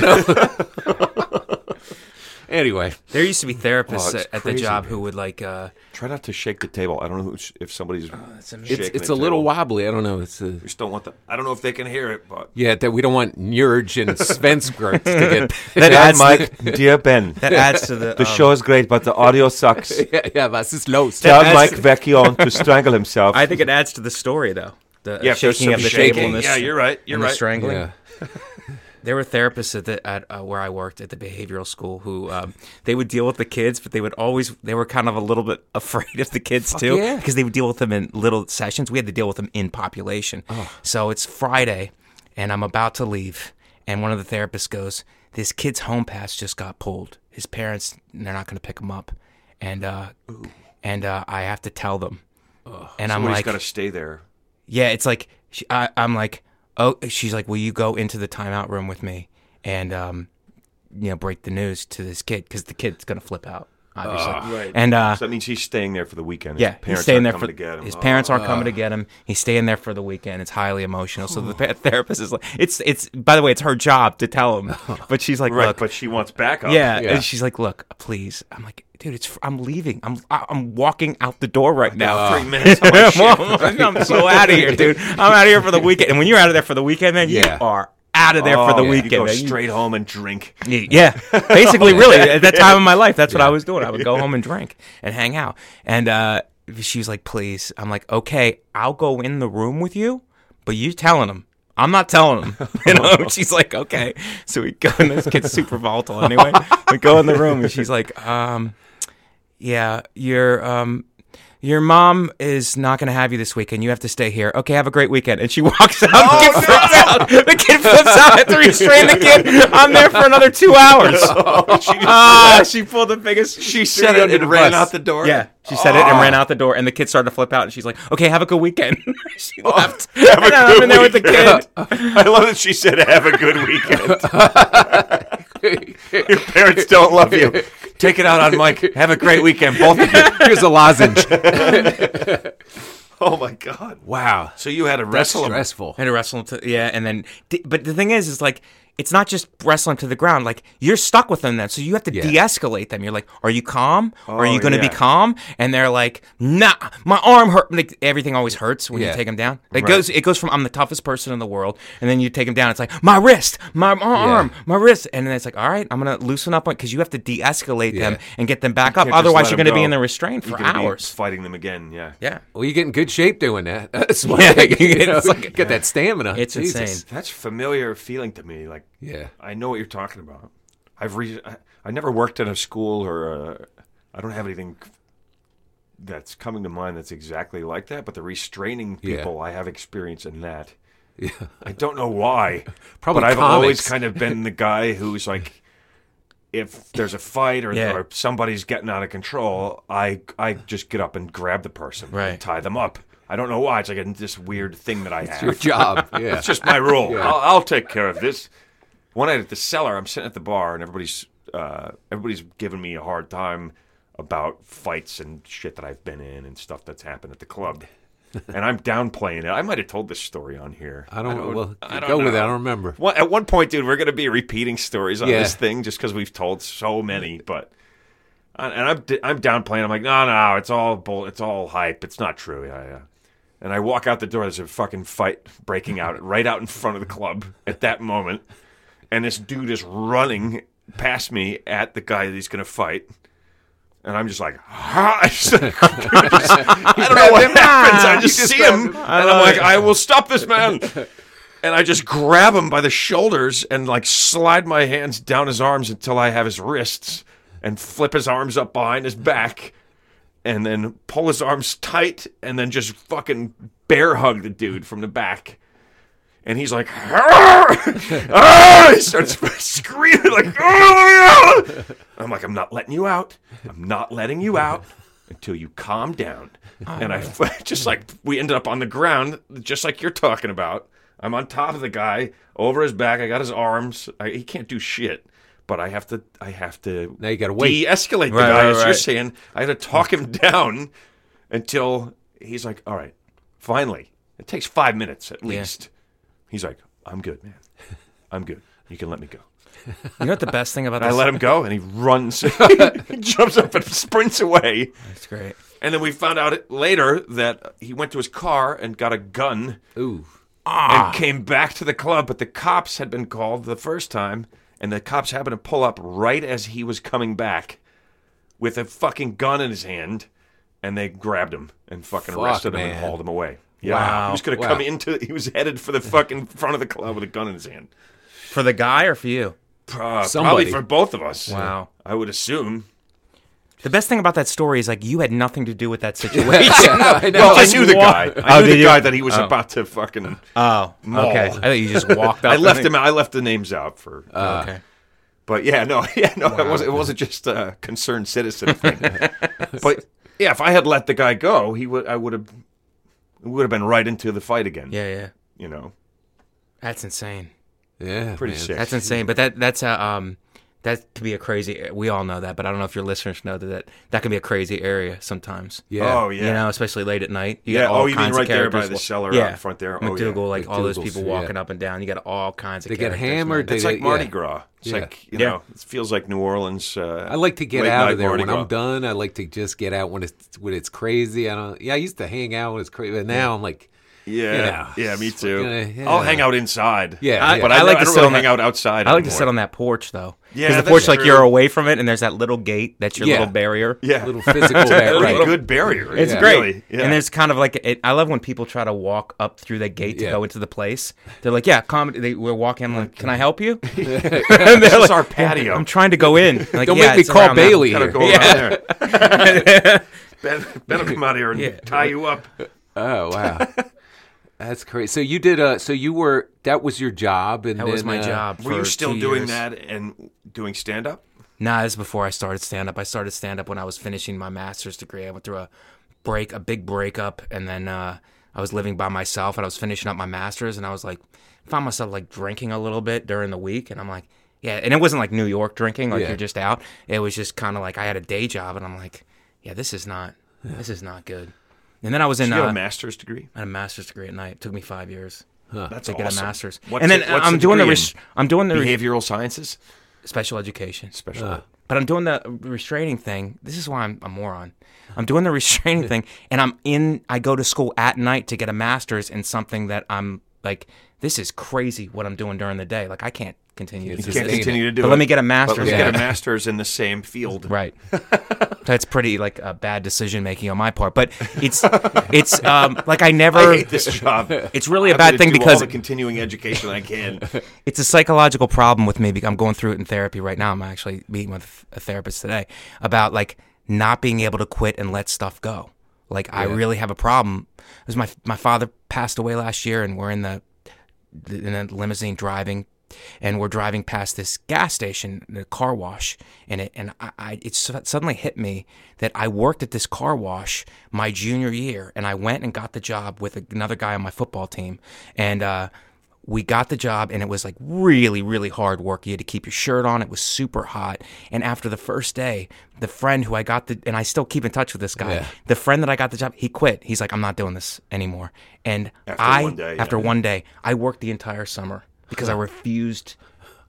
know. Anyway, there used to be therapists Oh, at, it's at the crazy, job man. who would like. Uh, Try not to shake the table. I don't know who's, if somebody's it's shaking it's the a little table. wobbly. I don't know. It's a, We just don't want the. I don't know if they can hear it, but yeah, that we don't want Nurj and Svenskrutz to get. that adds Mike, dear Ben, that adds to the. the um, show is great, but the audio sucks. yeah, yeah, was ist los? Tell adds Mike to- Vecchione to strangle himself. I think it adds to the story though. The yeah, if there's shaking some of the shaking. table and the, Yeah, you're right. You're and the right. strangling. Yeah. There were therapists at, the, at uh, where I worked at the behavioral school who um, they would deal with the kids, but they would always they were kind of a little bit afraid of the kids Fuck too yeah. because they would deal with them in little sessions. We had to deal with them in population. Oh. So it's Friday, and I'm about to leave, and one of the therapists goes, "This kid's home pass just got pulled. His parents they're not going to pick him up, and uh, and uh, I have to tell them." Ugh. And I'm Somebody's like, got to stay there. yeah, it's like she, I, I'm like, oh, she's like, "Will you go into the timeout room with me and um, you know, break the news to this kid because the kid's gonna flip out, obviously." Uh, right. And uh, So that means he's staying there for the weekend. His yeah, parents he's staying aren't there coming for to get him. his Oh. parents aren't coming to get him. He's staying there for the weekend. It's highly emotional. So the pa- therapist is like, it's it's. By the way, it's her job to tell him, but she's like, Right, look, but she wants backup. yeah, Yeah. and she's like, look, please. I'm like, dude, it's I'm leaving. I'm I'm walking out the door right now. Three minutes. on my shift. Well, I'm so out of here, dude. I'm out of here for the weekend. And when you're out of there for the weekend, man, Yeah. you are out of there for the Oh, weekend. You go man. straight home and drink. Yeah, basically, really, at that time of my life, that's what I was doing. I would go home and drink and hang out. And uh, she was like, "Please." I'm like, "Okay, I'll go in the room with you, but you telling him. I'm not telling him." You know? She's like, "Okay." So we go, and this kid's super volatile anyway. We go in the room, and she's like, um, "Yeah, you're." Um, Your mom is not going to have you this weekend. You have to stay here. Okay, have a great weekend. And she walks out. Oh, the kid flips out. The kid flips out after restrain the kid. I'm there for another two hours. Oh, she just- Ah, she pulled the biggest. she said it and ran out the door. Yeah, she said it and ran out the door. And the kid started to flip out. And she's like, "Okay, have a good weekend." She left. Oh, Have a and I'm good in there with the weekend. kid. I love that she said, "Have a good weekend." Your parents don't love you. Take it out on Mike. Have a great weekend, both of you. Here's a lozenge. Oh my God! Wow. So you had to That's wrestle him. stressful. I had to wrestle him to, yeah, and then, but the thing is, is like, it's not just wrestling to the ground. Like, you're stuck with them then, so you have to Yeah. de-escalate them. You're like, "Are you calm? Are Oh, you going to yeah. be calm?" And they're like, "Nah, my arm hurt." Like, everything always hurts when Yeah. you take them down. It Right. goes, it goes from "I'm the toughest person in the world," and then you take them down. It's like, "My wrist, my, my arm, my wrist," and then it's like, "All right, I'm gonna loosen up," because you have to de-escalate them Yeah. and get them back up. Can't just Otherwise, let you're them going to be go. in the restraint You're for gonna be hours. fighting them again. Yeah. Yeah, Well, you get in good shape doing that. That's why Yeah, you know, it's like- get that stamina. it's Jesus. insane. That's familiar feeling to me. Like, Yeah. I know what you're talking about. I've re- I, I never worked in a school or a, I don't have anything that's coming to mind that's exactly like that. But the restraining Yeah. people, I have experience in that. Yeah. I don't know why. Probably but I've comics. always kind of been the guy who's like, if there's a fight or, Yeah. or somebody's getting out of control, I I just get up and grab the person Right. and tie them up. I don't know why. It's like this weird thing that I have. Your job. Yeah. It's just my rule. Yeah. I'll, I'll take care of this. One night at the cellar, I'm sitting at the bar, and everybody's uh, everybody's giving me a hard time about fights and shit that I've been in and stuff that's happened at the club. And I'm downplaying it. I might have told this story on here. I don't, well, I don't go with know. it. I don't remember. One, at one point, dude, we're going to be repeating stories on Yeah. this thing just because we've told so many. But And I'm I'm downplaying. I'm like, no, no, it's all bull. It's all hype. It's not true. Yeah, yeah. And I walk out the door. There's a fucking fight breaking out right out in front of the club at that moment. And this dude is running past me at the guy that he's going to fight. And I'm just like, ha! I, just, I don't know what happens. I just, just see him. him. And I'm like, I will stop this man. And I just grab him by the shoulders and like slide my hands down his arms until I have his wrists and flip his arms up behind his back. And then pull his arms tight, and then just fucking bear hug the dude from the back. And he's like, Arr! Arr! He starts screaming like, oh! I'm like, I'm not letting you out. I'm not letting you out until you calm down. And I just like, we ended up on the ground, just like you're talking about. I'm on top of the guy, over his back. I got his arms. I, he can't do shit. But I have to, I have to now you gotta wait. de-escalate the right, guy, right, as right. you're saying. I had to talk him down until he's like, all right, finally. It takes five minutes at least. Yeah. He's like, I'm good, man. I'm good. You can let me go. You know what the best thing about And this? I let him go, and he runs. He jumps up and sprints away. That's great. And then we found out later that he went to his car and got a gun Ooh. and came back to the club, but the cops had been called the first time. And the cops happened to pull up right as he was coming back with a fucking gun in his hand, and they grabbed him and fucking Fuck, arrested him man. and hauled him away. Yeah. Wow. He was going to Wow. come into, he was headed for the fucking front of the club with a gun in his hand. For the guy or for you? Uh, Somebody. probably for both of us. Wow. I would assume. The best thing about that story is like you had nothing to do with that situation. I know. Well, I Just knew the walk- guy. I Oh, knew did the you? guy that he was Oh. about to fucking Oh, maul. okay. I thought you just walked up. I and left they- him. I left the names out for. Uh, Okay. But yeah, no, yeah, no, it wasn't. It wasn't just a concerned citizen thing. But yeah, if I had let the guy go, he would. I would have. Would have been right into the fight again. Yeah, yeah. You know, That's insane. Yeah, pretty man. sick. That's insane. But that that's a um that could be a crazy. We all know that, but I don't know if your listeners know that that, that can be a crazy area sometimes. Yeah. Oh yeah. You know, especially late at night. You Yeah, got all oh, you mean kinds right of there by characters the wa- cellar yeah. out front there? Oh, McDougal, yeah. like all those McDougal's, people yeah. walking up and down. You got all kinds of They get characters, hammered, man. It's They- like Mardi yeah. Gras. It's Yeah. like you Yeah. know, it feels like New Orleans. Uh, I like to get late out night of there Mardi when I'm Gras. done. I like to just get out when it's when it's crazy. I don't. Yeah, I used to hang out when it's crazy, but now I'm like, Yeah, you know, yeah, me too. fucking, yeah. I'll hang out inside. Yeah, I- yeah. but I, I like I to don't sit really on hang that- out outside. I like to anymore. sit on that porch though. Yeah, because the that's porch, like true. you're away from it, and there's that little gate that's your Yeah. little barrier. Yeah, little physical It's a barrier, pretty right. good barrier. It's yeah. great. Really, yeah. And there's kind of like it, I love when people try to walk up through the gate to Yeah. go into the place. They're like, "Yeah, come." They we're walking. I'm like, "Can I help you?" and this they're is like, our patio. I'm trying to go in. Like, Don't yeah, make me it's call around that- Bailey Gotta here. go Yeah. around there. Ben, Ben will come out here and Yeah. tie you up. Oh wow, that's crazy. So you did a. So you were. That was your job, and That then, was my uh, job. Were you for still two doing years. that and doing stand up? Nah, this is before I started stand up. I started stand up when I was finishing my master's degree. I went through a break, a big breakup, and then uh, I was living by myself, and I was finishing up my master's, and I was like, found myself like drinking a little bit during the week, and I'm like, yeah, and it wasn't like New York drinking, like Yeah. you're just out. It was just kind of like I had a day job, and I'm like, yeah, this is not, this is not good. And then I was in Did you uh, have a master's degree? I had a master's degree at night. It took me five years That's to get awesome. a master's, What's and then it- what's I'm the doing the degree res- I'm doing the in? re- Behavioral sciences. special education. Special. Uh. But I'm doing the restraining thing. This is why I'm a moron. I'm doing the restraining thing, and I'm in. I go to school at night to get a master's in something that I'm like. This is crazy what I'm doing during the day. Like I can't continue. You to you do can't this. continue to do But it. let me get a But master's. let's in get it. a master's in the same field. Right. That's pretty like a bad decision making on my part. But it's it's um like I never. I hate this job. It's really a I'm bad gonna thing do because all the continuing education I can. it's a psychological problem with me. because I'm going through it in therapy right now. I'm actually meeting with a therapist today about like not being able to quit and let stuff go. Like I Yeah. really have a problem. Because my my father passed away last year, and we're in the in a limousine driving, and we're driving past this gas station, the car wash, and it and I, I it su- suddenly hit me that I worked at this car wash my junior year, and I went and got the job with another guy on my football team, and uh, we got the job, and it was like really, really hard work. You had to keep your shirt on. It was super hot. And after the first day, the friend who I got the, and I still keep in touch with this guy, Yeah. the friend that I got the job, he quit. He's like, I'm not doing this anymore. And After I, one day, after yeah. one day, I worked the entire summer because I refused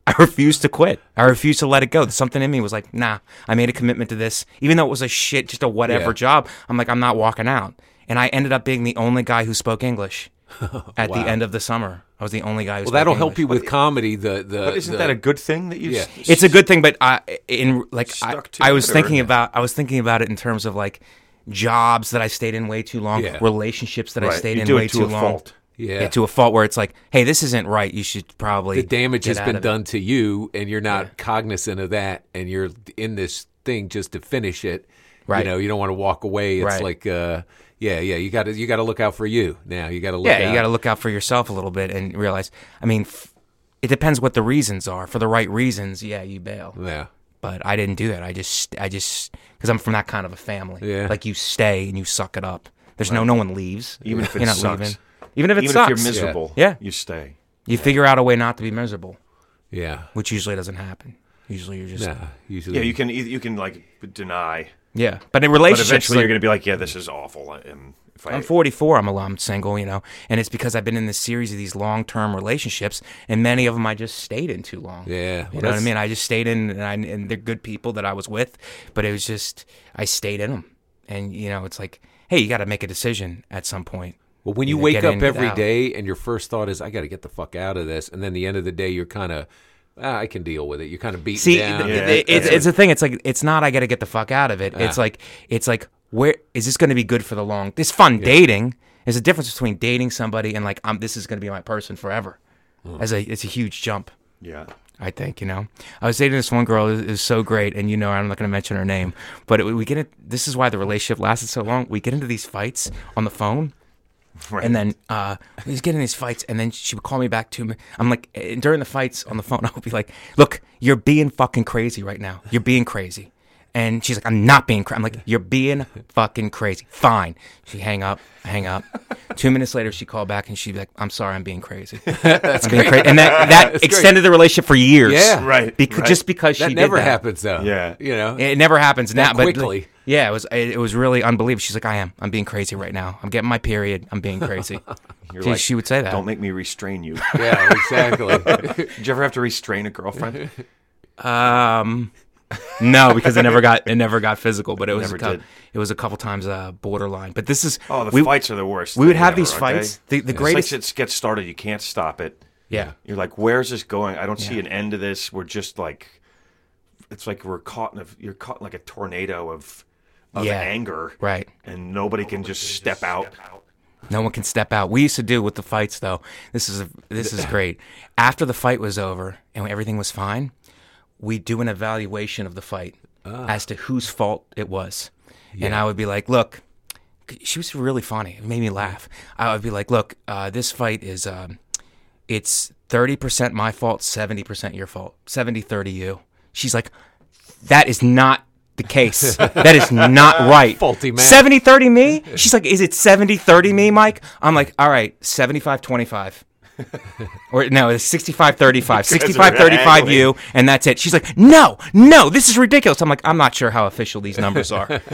I refused to quit. I refused to let it go. Something in me was like, nah, I made a commitment to this. Even though it was a shit, just a whatever Yeah. job, I'm like, I'm not walking out. And I ended up being the only guy who spoke English at Wow. the end of the summer. I was the only guy who Well, spoke that'll English. help you with comedy. The the But isn't the- that a good thing that you? Yeah. s- It's a good thing, but I, in like I, Stuck to I it was or- thinking about I was thinking about it in terms of like jobs that I stayed in way too long, Yeah. relationships that I Right. stayed You in do way it to too a long. fault. yeah. Yeah, to a fault where it's like, hey, this isn't right. You should probably the damage get has out been of it. done to you, and you're not Yeah. cognizant of that, and you're in this thing just to finish it. Right. You know, you don't want to walk away. It's Right. like, uh, yeah, yeah. You got to you got to look out for you now. You got to look. Yeah, out. you got to look out for yourself a little bit and realize. I mean, f- it depends what the reasons are. For the right reasons, yeah, you bail. Yeah. But I didn't do that. I just, I just, because I'm from that kind of a family. Yeah. Like you stay and you suck it up. There's no, no one leaves. Even if it you're not sucks. leaving. Even if it Even sucks. if you're miserable, Yeah. you stay. You figure out a way not to be miserable, Yeah. which usually doesn't happen. Usually you're just Nah, usually. Yeah, you can you can like deny, yeah. But in but relationships, eventually like, you're gonna be like, yeah, this is awful. And if I, I'm forty-four. I'm alone, I'm single, you know, and it's because I've been in this series of these long-term relationships, and many of them I just stayed in too long. Yeah, you well, know what I that's- mean. I just stayed in, and, I, and they're good people that I was with, but it was just I stayed in them, and you know, it's like, hey, you got to make a decision at some point. Well, when you Either wake get up in, get every out. day and your first thought is, I got to get the fuck out of this, and then the end of the day, you're kind of, ah, I can deal with it. You're kind of beaten See, down. th- Yeah, th- it's that's it's a thing. It's like it's not. I got to get the fuck out of it. It's Ah. like it's like where is this going to be good for the long? This fun dating. There's a difference between dating somebody and like I'm. This is going to be my person forever. As a it's a huge jump. yeah, I think, you know. I was dating this one girl is is so great, and you know, I'm not going to mention her name, but it, we get it. This is why the relationship lasted so long. We get into these fights on the phone, right. and then uh, we just get in these fights, and then she would call me back to me. I'm like, and during the fights on the phone, I would be like, "Look, you're being fucking crazy right now. You're being crazy." And she's like, I'm not being crazy. I'm like, you're being fucking crazy. Fine. She hang up, hang up. Two minutes later, she called back and she'd be like, I'm sorry, I'm being crazy. That's I'm being great. crazy. And that, that That's extended the relationship for years. Yeah. right, Bec- right. Just because That she never did that. happens, though. Yeah. You know? It never happens now. That but quickly. like, yeah, it was it, it was really unbelievable. She's like, I am. I'm being crazy right now. I'm getting my period. I'm being crazy. You're she, like, she would say that. Don't make me restrain you. Yeah, exactly. Did you ever have to restrain a girlfriend? Um, no, because it never got it never got physical. But it was Never a couple, did. it was a couple times uh, borderline. But this is Oh, the we, fights are the worst. we would thing have ever, these okay? fights. The, the It's greatest. like it gets started, you can't stop it. Yeah. You're like, where's this going? I don't see Yeah. an end to this. We're just like, it's like we're caught in a, you're caught in like a tornado of, of Yeah. anger, Right. and nobody can just step out. No one can step out. We used to do with the fights, though. This is this is great. After the fight was over and everything was fine, we do an evaluation of the fight as to whose fault it was. And I would be like, "Look, she was really funny. It made me laugh." I would be like, "Look, uh, this fight is um, it's thirty percent my fault, seventy percent your fault. seventy thirty you." She's like, "That is not the case. That is not right. Faulty man. seventy thirty me?" She's like, "Is it seventy thirty me, Mike?" I'm like, "All right, seventy-five twenty-five." Or no, it's sixty-five thirty-five. sixty-five thirty-five angling. you, and that's it. She's like, "No, no, this is ridiculous." I'm like, "I'm not sure how official these numbers are." Let's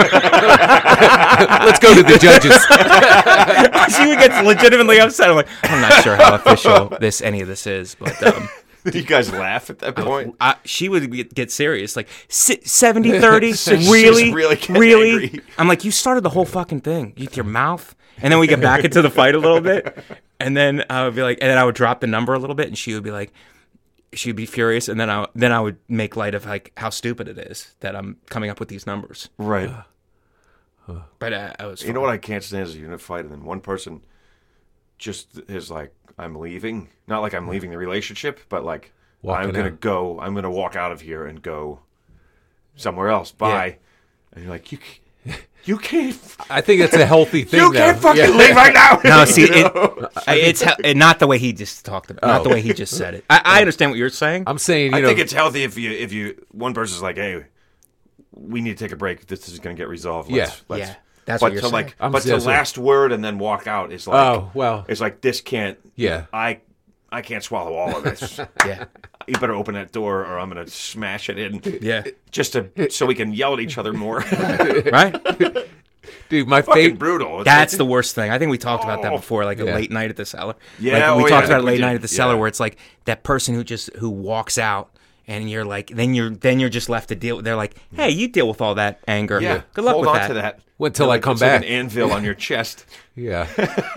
go to the judges. She would get legitimately upset. I'm like, "I'm not sure how official this any of this is," but um, Did you guys laugh at that point? I, she would get, get serious, like seventy thirty, She's really, really getting really. angry. I'm like, you started the whole fucking thing with your mouth, and then we get back into the fight a little bit, and then I would be like, and then I would drop the number a little bit, and she would be like, she would be furious, and then I then I would make light of like how stupid it is that I'm coming up with these numbers, Right. but uh, I was, You know what I can't stand is a unit fight, and then one person just is like, I'm leaving. Not like I'm leaving the relationship, but like, Walking I'm going to out. go, I'm going to walk out of here and go somewhere else. Bye. And you're like, you can't, you can't, I think that's a healthy thing, you though. can't fucking Yeah. leave right now. No, see, You it, know? it's he- not the way he just talked about, not the Oh. way he just said it. I, I understand what you're saying. I'm saying, you I know, think it's healthy if you, if you, one person's like, hey, we need to take a break. This is going to get resolved. Let's, Yeah. let's, Yeah, that's but what you're to saying. like, I'm but to just- last word and then walk out is like, Oh, well. it's like this can't. Yeah. I, I can't swallow all of this. Yeah, You better open that door, or I'm gonna smash it in. yeah, Just to so we can yell at each other more. right. Dude, my Fucking favorite. brutal. It's That's like- the worst thing. I think we talked about that Oh. before, like a Yeah. late night at the cellar. Yeah, like, we oh, talked yeah, about a we late did. night at the cellar Yeah. where it's like that person who just who walks out, and you're like, then you're then you're just left to deal. They're like, hey, you deal with all that anger. Yeah, Good luck hold with on that. to that. Wait till I Like, come it's like back. an anvil on your chest. Yeah.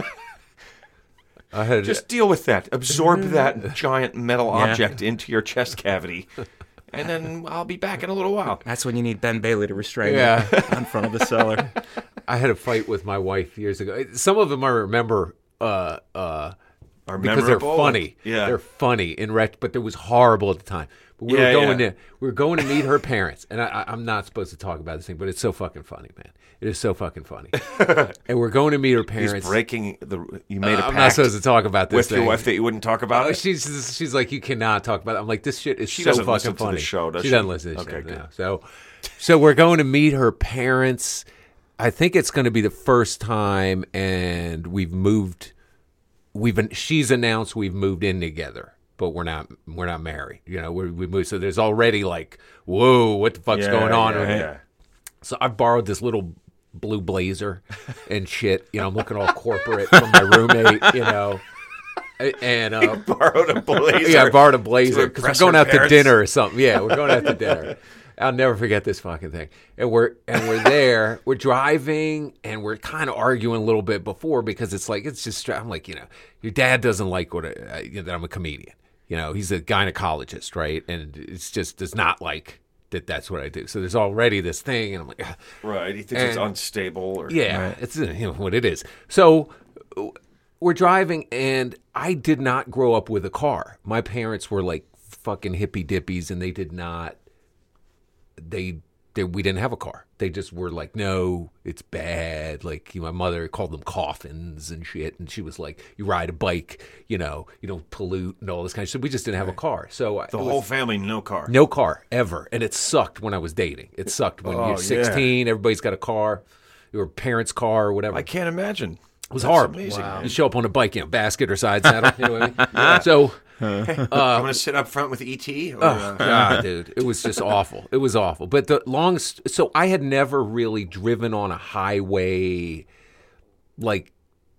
I had Just deal with that. Absorb that giant metal Yeah. object into your chest cavity, and then I'll be back in a little while. That's when you need Ben Bailey to restrain Yeah. you on front of the cellar. I had a fight with my wife years ago. Some of them I remember uh, uh, Are because they're memorable. funny. Yeah. They're funny in ret, but it was horrible at the time. But we Yeah, were going yeah. to we were going to meet her parents, and I, I, I'm not supposed to talk about this thing, but it's so fucking funny, man. It is so fucking funny. And we're going to meet her He's parents. breaking the. You made a Uh, I'm pact not supposed to talk about this with thing. your wife that you wouldn't talk about Oh, it. she's she's like, you cannot talk about it. I'm like, this shit is She so doesn't fucking listen to the funny. show, does she she? doesn't listen to the Okay, show. good. No. So, so we're going to meet her parents. I think it's going to be the first time, and we've moved. We've been, she's announced we've moved in together, but we're not we're not married. You know, we we moved. So there's already like, whoa, what the fuck's Yeah, going on? yeah, over yeah. here? So I borrowed this little blue blazer and shit. You know, I'm looking all corporate from my roommate. You know, and uh, Borrowed a blazer. yeah, I borrowed a blazer to because we're impress going her out to parents. dinner or something. Yeah, we're going out to dinner. I'll never forget this fucking thing. And we're and we're there. We're driving, and we're kind of arguing a little bit before because it's like it's just. I'm like, you know, your dad doesn't like what I, you know, that I'm a comedian. You know, he's a gynecologist, right? And it's just does not like that. That's what I do. So there's already this thing, and I'm like, Right. He thinks it's And- unstable. Or, yeah, it's uh, you know, what it is. So uh, we're driving, and I did not grow up with a car. My parents were like fucking hippy dippies, and they did not. They, they we didn't have a car. They just were like, no, it's bad. Like you know, my mother called them coffins and shit, and she was like, you ride a bike, you know, you don't pollute and all this kind of shit. We just didn't have a car, so The it whole was- family, no car. no car ever, and it sucked when I was dating. It sucked when Oh, you're sixteen. Everybody's got a car, your parents' car or whatever. I can't imagine. It was That's horrible. amazing, man. You show up on a bike, you know, basket or side saddle. You know what I mean? So, I'm going to sit up front with E T. Or, uh, God, dude, it was just awful. It was awful. But the long, st- so I had never really driven on a highway, like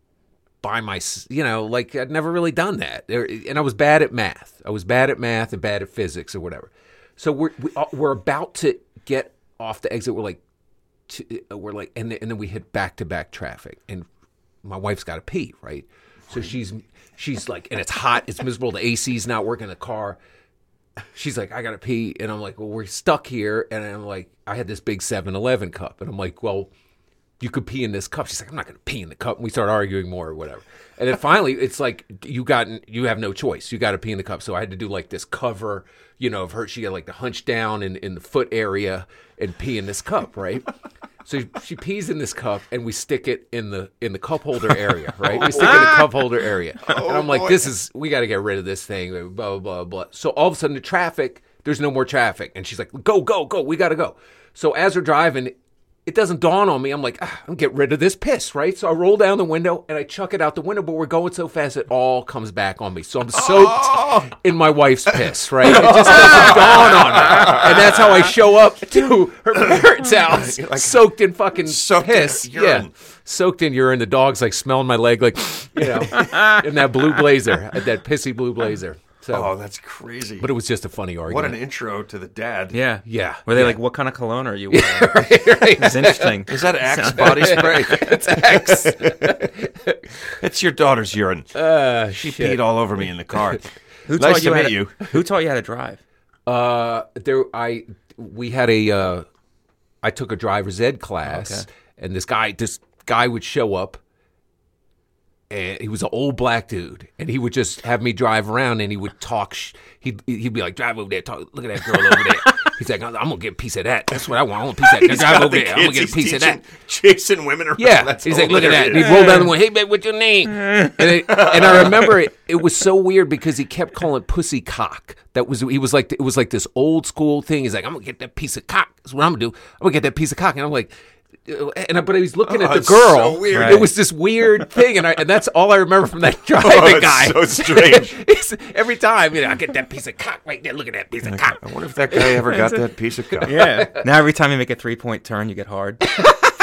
by my, s- you know, like I'd never really done that. There- And I was bad at math. I was bad at math and bad at physics or whatever. So we're we, uh, we're about to get off the exit. We're like, to, uh, we're like, and then, and then we hit back to back traffic, and my wife's got to pee, right? So she's she's like, and it's hot, it's miserable. The A C's not working in the car. She's like, I got to pee, and I'm like, well, we're stuck here, and I'm like, I had this big seven eleven cup, and I'm like, well, you could pee in this cup. She's like, I'm not going to pee in the cup. And we start arguing more or whatever. And then finally, it's like, you got, you have no choice. You got to pee in the cup. So I had to do like this cover, you know, of her. She had like to hunch down in, in the foot area and pee in this cup, right? So she pees in this cup, and we stick it in the in the cup holder area, right? We stick it in the cup holder area. And I'm like, this is, we got to get rid of this thing, blah, blah, blah, blah. So all of a sudden, the traffic, there's no more traffic. And she's like, go, go, go. We got to go. So as we're driving, it doesn't dawn on me. I'm like, ah, I'm get rid of this piss, right? So I roll down the window and I chuck it out the window, but we're going so fast it all comes back on me. So I'm soaked Oh! in my wife's piss, right? It just doesn't dawn on me. And that's how I show up to her parents' house, Like- soaked in fucking Soaked in piss. urine. Yeah, soaked in urine. The dog's like smelling my leg, like, you know, in that blue blazer, that pissy blue blazer. So, Oh, that's crazy. but it was just a funny argument. What an intro to the dad. Yeah. Yeah. Were they Yeah. like, what kind of cologne are you wearing? right, right. It's interesting. Is that Axe body spray? It's X. It's your daughter's urine. Uh, She shit. peed all over me in the car. Who Nice taught to you how meet you. Who taught you how to drive? Uh, there, I we had a, uh, I took a driver's ed class, Okay. and this guy, this guy would show up, and he was an old black dude, and he would just have me drive around, and he would talk. Sh- he'd he'd be like, "Drive over there, talk. Look at that girl over there." He's like, "I'm gonna get a piece of that. That's what I want. I want a piece of that. He's Drive got over the there. I'm gonna kids get a he's piece of that." teaching, Chasing women around. Yeah, That's he's like, look at that. And hilarious. he'd roll down the window. Hey, man, what's your name? And, it, and I remember it. It was so weird because he kept calling it pussy cock. That was he was like it was like this old school thing. He's like, I'm gonna get that piece of cock. That's what I'm gonna do. I'm gonna get that piece of cock. And I'm like, and I, but he was looking Oh, at the it's girl. so weird. It was this weird thing, and I, and that's all I remember from that driving Oh, it's guy. so strange. It's- every time, you know, I get that piece of cock right there. Look at that piece of cock. I wonder if that guy ever got that piece of cock. Yeah. Now every time you make a three point turn, you get hard. For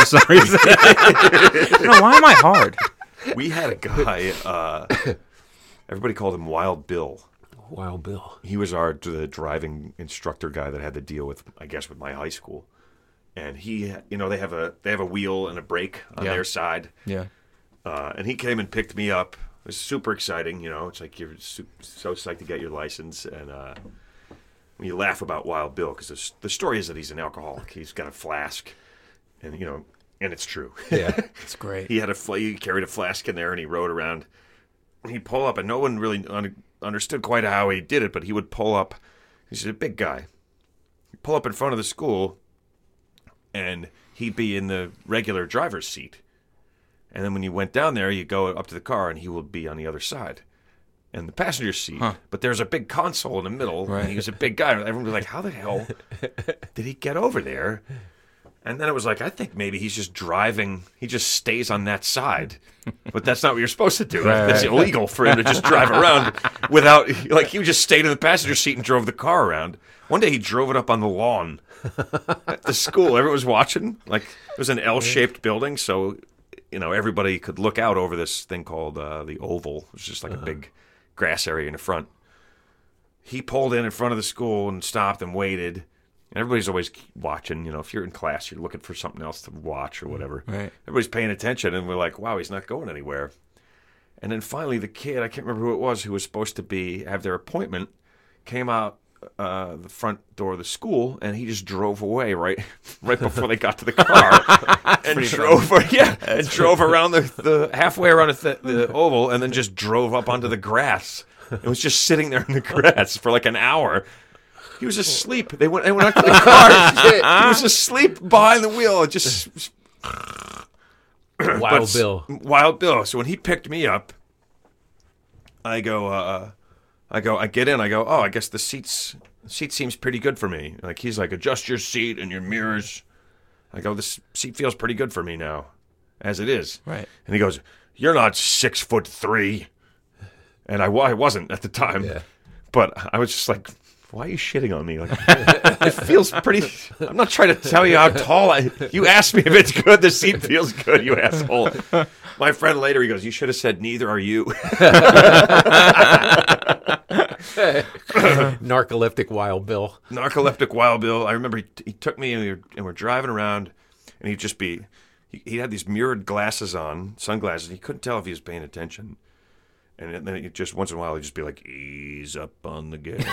some reason. No, why am I hard? We had a guy. Uh, everybody called him Wild Bill. Wild Bill. He was our the driving instructor guy that had to deal with, I guess, with my high school. And he, you know, they have a they have a wheel and a brake on Yeah. their side. Yeah. Uh, and he came and picked me up. It was super exciting, you know. It's like you're su- so psyched to get your license. And uh, when you laugh about Wild Bill, because the, the story is that he's an alcoholic. He's got a flask, and you know, and it's true. Yeah. It's great. He had a fl- he carried a flask in there, and he rode around. He'd pull up, and no one really un- understood quite how he did it, but he would pull up. He's a big guy. He'd pull up in front of the school, and he'd be in the regular driver's seat. And then when you went down there, you go up to the car, and he would be on the other side, in the passenger seat. Huh. But there's a big console in the middle, Right. and he was a big guy. Everyone was like, "How the hell did he get over there?" And then it was like, I think maybe he's just driving. He just stays on that side, but that's not what you're supposed to do. Right, It's right. illegal for him to just drive around without, like, he just stayed in the passenger seat and drove the car around. One day he drove it up on the lawn at the school. Everyone was watching. Like, it was an L-shaped building, so you know everybody could look out over this thing called uh, the Oval. It was just like a big grass area in the front. He pulled in in front of the school and stopped and waited. And everybody's always watching. You know, if you're in class, you're looking for something else to watch or whatever. Right. Everybody's paying attention, and we're like, wow, he's not going anywhere. And then finally, the kid, I can't remember who it was, who was supposed to be have their appointment, came out uh, the front door of the school, and he just drove away right right before they got to the car, and drove, yeah, and drove around the, the halfway around the, th- the oval, and then just drove up onto the grass. It was just sitting there in the grass for like an hour. He was asleep. They went. They went out to the car. He was asleep behind the wheel. It just Wild but- Bill. Wild Bill. So when he picked me up, I go. Uh, I go. I get in. I go. Oh, I guess the seats. Seat seems pretty good for me. Like he's like, adjust your seat and your mirrors. I go. This seat feels pretty good for me now, as it is. Right. And he goes, "You're not six foot three," and I, wa- I wasn't at the time. Yeah. But I was just like, why are you shitting on me? Like, it feels pretty. I'm not trying to tell you how tall I. You asked me if it's good. The seat feels good, you asshole. My friend later, he goes, you should have said, neither are you. Narcoleptic Wild Bill. Narcoleptic Wild Bill. I remember he, he took me and, we were, and we're driving around, and he'd just be. He, he had these mirrored glasses on, sunglasses. And he couldn't tell if he was paying attention. And then he just once in a while he'd just be like, "Ease up on the gas,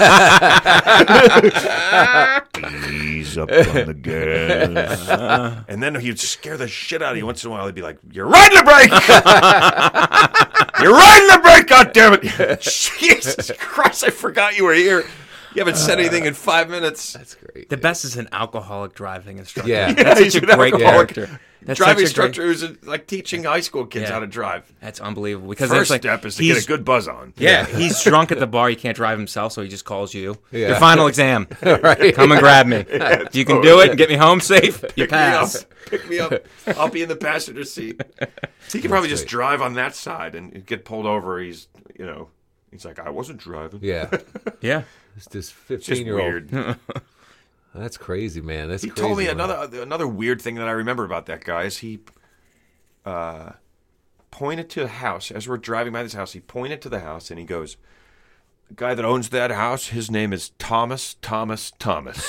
ease up on the gas." And then he'd scare the shit out of you. Once in a while he'd be like, "You're riding the brake! You're riding the brake! God damn it! Jesus Christ! I forgot you were here. You haven't said anything in five minutes." That's great. The best is an alcoholic driving instructor. Yeah. That's he's such a an great alcoholic character. That's Driving such a great- instructor who's like teaching high school kids Yeah. how to drive. That's unbelievable. Because First that's like, step is to he's- get a good buzz on. Yeah, he's drunk at the bar. He can't drive himself, so he just calls you. Yeah. Your final exam. Right. Come and grab me. If you can do it and get me home safe, you Pick me up. pass. Pick me up. I'll be in the passenger seat. He could probably just great. drive on that side and get pulled over. He's, you know, he's like, I wasn't driving. Yeah. Yeah. It's this Just fifteen-year-old. weird. That's crazy, man. That's He crazy. told me man. another another weird thing that I remember about that guy is he uh, pointed to the house as we're driving by this house. He pointed to the house and he goes, "The guy that owns that house, his name is Thomas Thomas Thomas."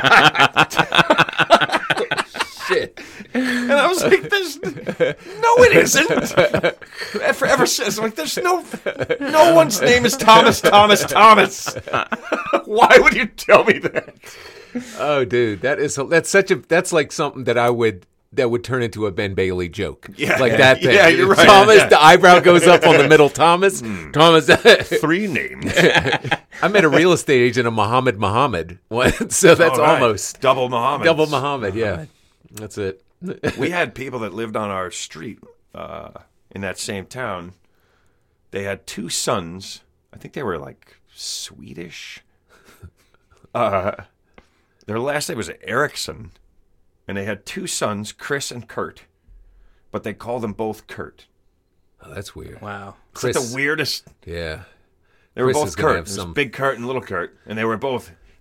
Shit. And I was like, "There's no, it isn't." Forever says, like, "There's no, no one's name is Thomas Thomas Thomas." Why would you tell me that? Oh, dude, that is that's such a that's like something that I would that would turn into a Ben Bailey joke. Yeah. like that thing. Yeah, you're right. Thomas, Yeah. the eyebrow goes up on the middle. Thomas, Thomas. Three names. I met a real estate agent, a Muhammad Muhammad. once, so that's All right. almost double Muhammad. double Muhammad. Yeah, that's it. We had people that lived on our street uh, in that same town. They had two sons. I think they were like Swedish. Uh, their last name was Erickson, and they had two sons, Chris and Kurt, but they called them both Kurt. Oh, that's weird. Wow. It's like Chris. the weirdest. Yeah. They were Chris is both gonna Kurt. have It was some- Big Kurt and Little Kurt, and they were both.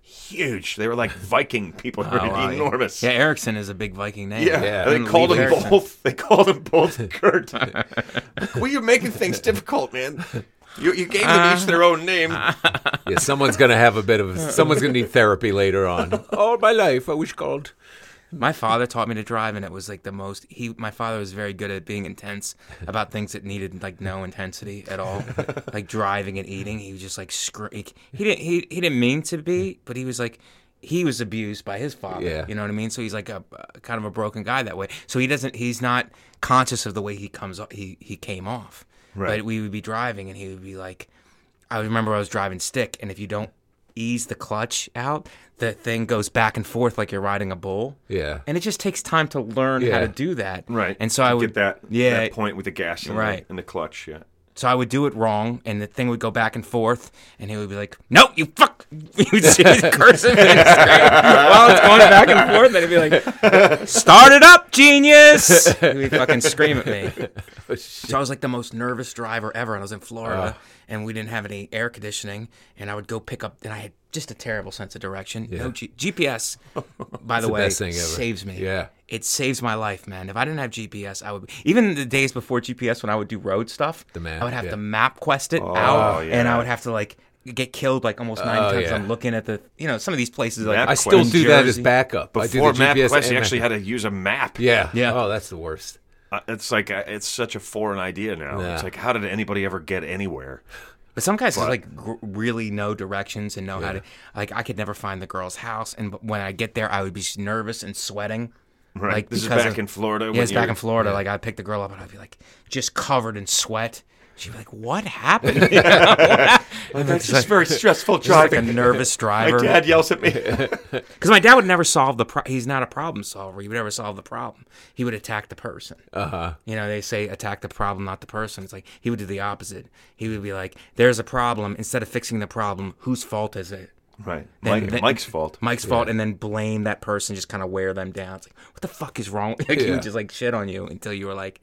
huge. They were like Viking people. They were Oh, wow, yeah. enormous. Yeah, Erickson is a big Viking name. Yeah, Yeah. they Lee called them Erickson. both. They called them both Kurt. Well, you're making things difficult, man. You, you gave them each their own name. Yeah, someone's gonna have a bit of. Someone's gonna need therapy later on. All my life, I was called. My father taught me to drive, and it was like the most. He, my father was very good at being intense about things that needed like no intensity at all, like driving and eating. He was just like scr- he, he didn't he, he didn't mean to be, but he was like he was abused by his father. Yeah. You know what I mean? So he's like a, a kind of a broken guy that way. So he doesn't. He's not conscious of the way he comes. o- He he came off. Right. But we would be driving, and he would be like, I remember I was driving stick, and if you don't ease the clutch out, the thing goes back and forth like you're riding a bull. Yeah. And it just takes time to learn how Yeah. to do that. Right. And so To I would get that, yeah. that point with the gas in, Right. the, in the clutch. Yeah. So I would do it wrong, and the thing would go back and forth, and he would be like, "No, you fuck!" He would just curse him and scream while it's going back and forth. And he'd be like, "Start it up, genius!" He would fucking scream at me. So I was like the most nervous driver ever, and I was in Florida, and we didn't have any air conditioning, and I would go pick up, and I had just a terrible sense of direction. No G- GPS, by the the way, best thing ever. saves me. Yeah. It saves my life, man. If I didn't have G P S, I would even the days before G P S when I would do road stuff, The map, I would have yeah. to map quest it out, yeah. and I would have to like get killed like almost ninety Oh, times. yeah. I'm looking at the, you know, some of these places like Map I still Quest. do that as Jersey. backup. I do Before the G P S MapQuest, you and- actually had to use a map. Yeah. Yeah. Oh, that's the worst. Uh, it's like uh, it's such a foreign idea now. Yeah. It's like, how did anybody ever get anywhere? But some guys just like gr- really know directions and know how to. Like I could never find the girl's house, and b- when I get there, I would be s- nervous and sweating. Right. Like This is because back of- in Florida. Yeah, when it's back you're- in Florida. Like I'd pick the girl up, and I'd be like just covered in sweat. She'd be like, "What happened?" You know? What happened? That's just very stressful Just like a driving. nervous My driver. dad yells at me. Because my dad would never solve the. Pro- he's not a problem solver. He would never solve the problem. He would attack the person. Uh huh. You know, they say attack the problem, not the person. It's like he would do the opposite. He would be like, "There's a problem. Instead of fixing the problem, whose fault is it?" Right. Then- Mike, then- Mike's fault. Mike's fault, and then blame that person. Just kind of wear them down. It's like, what the fuck is wrong? Like he Yeah. would just like shit on you until you were like,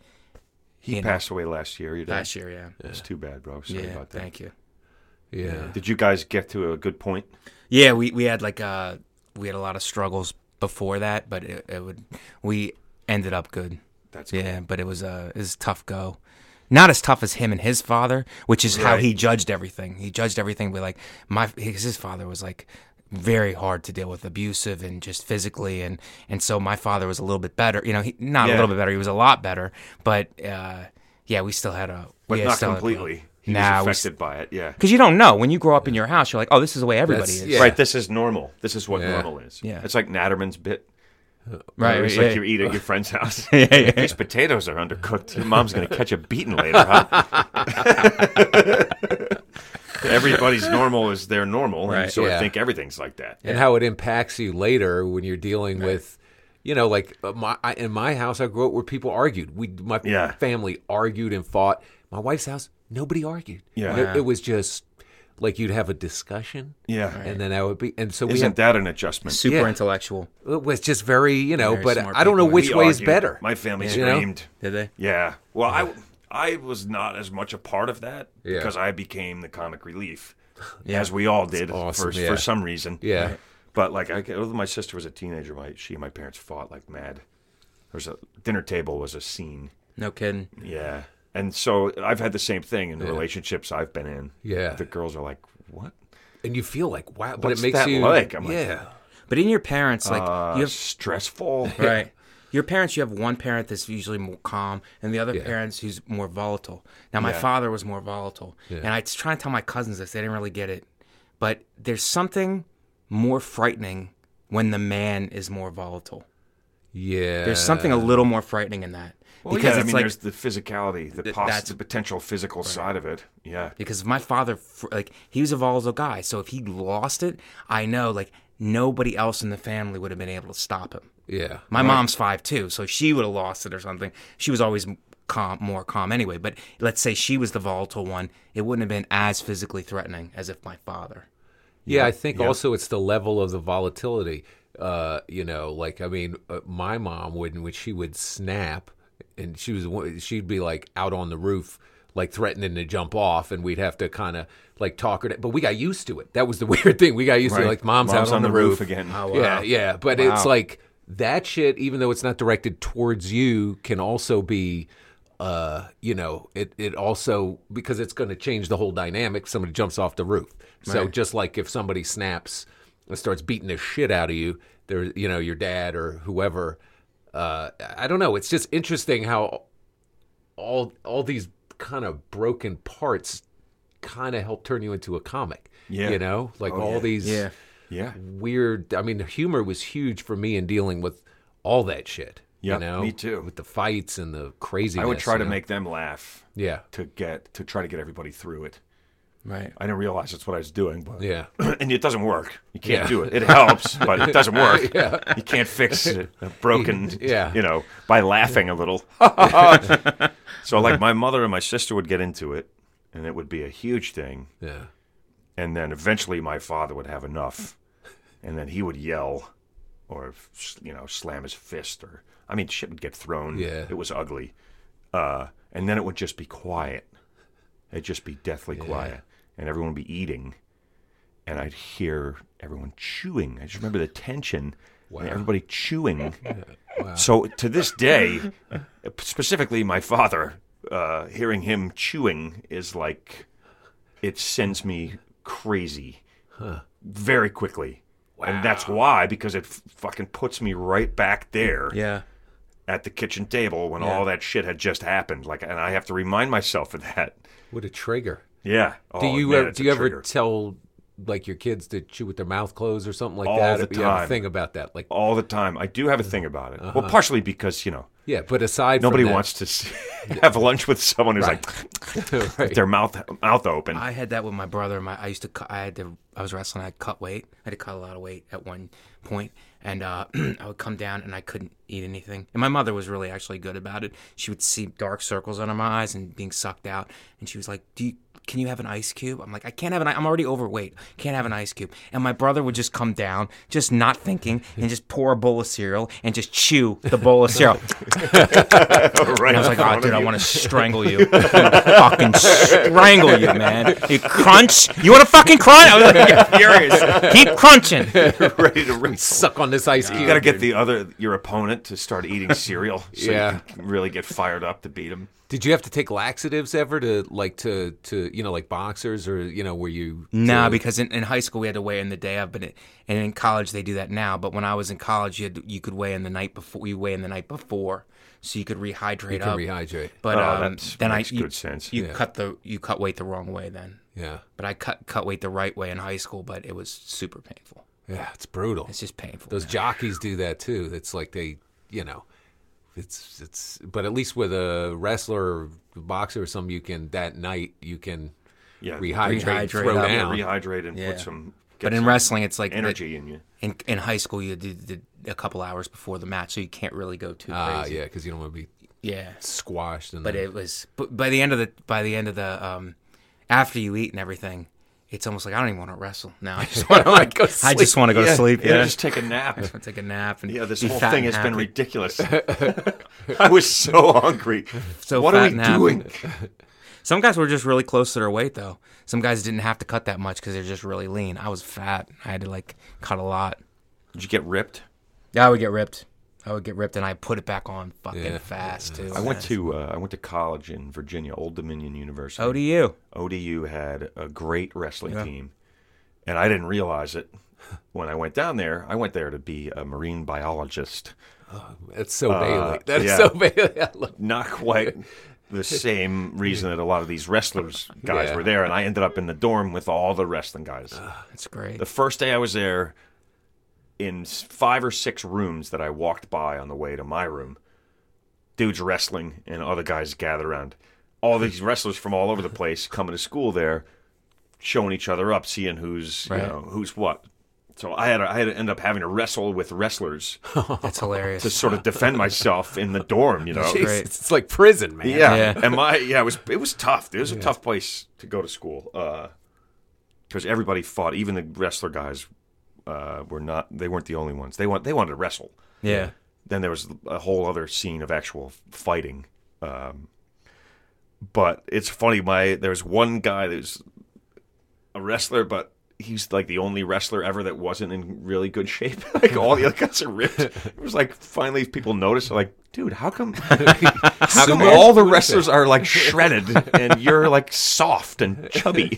He you know. passed away last year. You did. last year, yeah, It's too bad, bro. Sorry yeah. about that. Thank you. Yeah. Did you guys get to a good point? Yeah, we we had like uh we had a lot of struggles before that, but it, it would we ended up good. That's cool. Yeah, but it was a it was a tough go. Not as tough as him and his father, which is how Right. he judged everything. He judged everything with like my his, his father was like very hard to deal with, abusive and just physically, and and so my father was a little bit better. You know, he, not a Yeah. little bit better. He was a lot better, but uh, yeah, we still had a But we not still had a- completely. He Nah, we was affected by it. Yeah. because you don't know when you grow up in your house. You're like, oh, this is the way everybody That's- is. yeah. Right. This is normal. This is what Yeah. normal is. Yeah. It's like Natterman's bit. Right, It's yeah. like you eat at your friend's house. Yeah, yeah. These potatoes are undercooked. Your mom's going to catch a beating later, huh? Everybody's normal is their normal, and you Right. sort Yeah. of think everything's like that. And how it impacts you later when you're dealing with, you know, like uh, my I, in my house, I grew up where people argued. We, my Yeah. family argued and fought. My wife's house, nobody argued. Yeah. it, it was just like you'd have a discussion, Yeah. and then I would be, and so we Isn't had, that an adjustment? Super Yeah. intellectual. it was just very, you know, Very but smart I don't know people. which We way is argued. better. My family You know? screamed. Did they? Yeah. Well, I, I was not as much a part of that Yeah. because I became the comic relief, Yeah. as we all did awesome, for yeah. for some reason. Yeah. But like, I, my sister was a teenager. My she and my parents fought like mad. There was a dinner table was a scene. No kidding. Yeah. And so I've had the same thing in the relationships I've been in. Yeah. The girls are like, "What? And you feel like wow, but What's it makes that you like? I'm like, yeah, But in your parents, like Uh, you have stressful." right. Your parents, you have one parent that's usually more calm, and the other Yeah. parents who's more volatile. Now, my Yeah. father was more volatile, and I was trying to tell my cousins this; they didn't really get it. But there's something more frightening when the man is more volatile. yeah. There's something a little more frightening in that Well, because yeah, I it's mean, like there's the physicality, the, Th- poss- that's- the potential physical side of it. Yeah. because my father, fr- like he was a volatile guy, so if he lost it, I know like nobody else in the family would have been able to stop him. yeah. My mom's five two, so she would have lost it or something. She was always calm, more calm anyway. But let's say she was the volatile one, it wouldn't have been as physically threatening as if my father. Yeah, I think also it's the level of the volatility. Uh, you know, like I mean, uh, my mom would when she would snap, and she was she'd be like out on the roof, like threatening to jump off, and we'd have to kind of like talk her. To, but we got used to it. That was the weird thing. We got used to Right. it. Like mom's, Mom's out on, on the, the roof. roof again. Oh, wow. Yeah, yeah. But Wow. it's like that shit. Even though it's not directed towards you, can also be. Uh, you know, it, it also, because it's going to change the whole dynamic if somebody jumps off the roof. So Right. just like if somebody snaps and starts beating the shit out of you, there, you know, your dad or whoever, uh, I don't know. It's just interesting how all, all these kind of broken parts kind of help turn you into a comic. Yeah. You know, like Oh, all yeah. these Yeah. Yeah. weird, I mean, the humor was huge for me in dealing with all that shit. Yep, you know, me too. With the fights and the craziness. I would try you to know? make them laugh Yeah. to get to try to get everybody through it. Right. I didn't realize that's what I was doing, but Yeah. and it doesn't work. You can't Yeah. do it. It helps, but it doesn't work. Yeah. You can't fix a a broken, Yeah. you know, by laughing a little. So, like, my mother and my sister would get into it, and it would be a huge thing. Yeah. And then eventually my father would have enough, and then he would yell or, you know, slam his fist, or, I mean, shit would get thrown. Yeah. It was ugly. Uh, and then it would just be quiet. It'd just be deathly quiet. And everyone would be eating. And I'd hear everyone chewing. I just remember the tension. And everybody chewing. So to this day, specifically my father, uh, hearing him chewing is like, it sends me crazy very quickly. And that's why, because it f- fucking puts me right back there Yeah. at the kitchen table when Yeah. all that shit had just happened. Like, and I have to remind myself of that. What a trigger. Yeah. Do Oh, you man, ever, it's do a you ever trigger. tell like your kids to chew with their mouth closed or something like All that? the You have a time. thing about that, like all the time? I do have a thing about it. Uh-huh. Well, partially because, you know, yeah. But aside, nobody from that, wants to see, have lunch with someone who's like right. with their mouth mouth open. I had that with my brother. My I used to cut, I had to I was wrestling. I had cut weight. I had to cut a lot of weight at one point, and uh, I would come down and I couldn't eat anything. And my mother was really actually good about it. She would see dark circles under my eyes and being sucked out, and she was like, "Do you?" Can you have an ice cube? I'm like, I can't have an. I'm already overweight. Can't have an ice cube. And my brother would just come down, just not thinking, and just pour a bowl of cereal and just chew the bowl of cereal. Right And I was like, in oh, front dude, of I you. want to strangle you. I wanna fucking strangle you, man. You crunch. You want to fucking crunch? I was like, yeah, furious. Keep crunching. ready to wrestle. suck on this ice cube. You got to get the other your opponent to start eating cereal, so Yeah. you can really get fired up to beat him. Did you have to take laxatives ever to like to to you know like boxers or you know where you Nah, to- because in, in high school we had to weigh in the day of, but it, and in college they do that now. But when I was in college, you had, you could weigh in the night before. You weigh in the night before, so you could rehydrate you can up. rehydrate? But Oh, um, that then makes I you, good sense. You Yeah. cut the you cut weight the wrong way then. Yeah, But I cut cut weight the right way in high school, but it was super painful. yeah, it's brutal. It's just painful. Those jockeys do that too. It's like they, you know, it's it's. But at least with a wrestler or boxer or something, you can that night you can Yeah, rehydrate, Rehydrate throw up. down. rehydrate and Yeah. put some. Get But in some wrestling, it's like the- energy in you. in in high school you did, did a couple hours before the match, so you can't really go too Ah, crazy. yeah, because you don't want to be yeah. squashed. And But it was but by the end of the by the end of the um after you eat and everything, it's almost like I don't even want to wrestle now. I just want to like Go I sleep. just want to go to sleep. Yeah, Yeah, just take a nap. take a nap and Yeah, this be whole fat thing and has been happy. ridiculous. I was so hungry. So what fat are and we happy. doing? Some guys were just really close to their weight though. Some guys didn't have to cut that much because they're just really lean. I was fat. I had to like cut a lot. Did you get ripped? Yeah, I would get ripped. I would get ripped, and I put it back on fucking Yeah. fast too. I went to uh, I went to college in Virginia, Old Dominion University. O D U. O D U had a great wrestling team, and I didn't realize it when I went down there. I went there to be a marine biologist. That's so Bailey. That is yeah. so Bailey. I love- Not quite the same reason that a lot of these wrestlers guys Yeah. were there, and I ended up in the dorm with all the wrestling guys. That's great. The first day I was there, in s- five or six rooms that I walked by on the way to my room, dudes wrestling and other guys gathered around. All these wrestlers from all over the place coming to school there, showing each other up, seeing who's Right. you know who's what. So I had to, I had to end up having to wrestle with wrestlers That's hilarious. to sort of defend myself in the dorm. You know, Jeez, great. it's like prison, man. yeah. Yeah. And my yeah, it was it was tough. It was a tough place to go to school because everybody fought. Even the wrestler guys uh, were not. They weren't the only ones. They want they wanted to wrestle. yeah. Then there was a whole other scene of actual fighting. Um, but it's funny. My there's one guy who's a wrestler, but he's like the only wrestler ever that wasn't in really good shape. Like all the other guys are ripped. It was like finally people noticed, like, dude, how come, how come all the wrestlers are like shredded and you're like soft and chubby?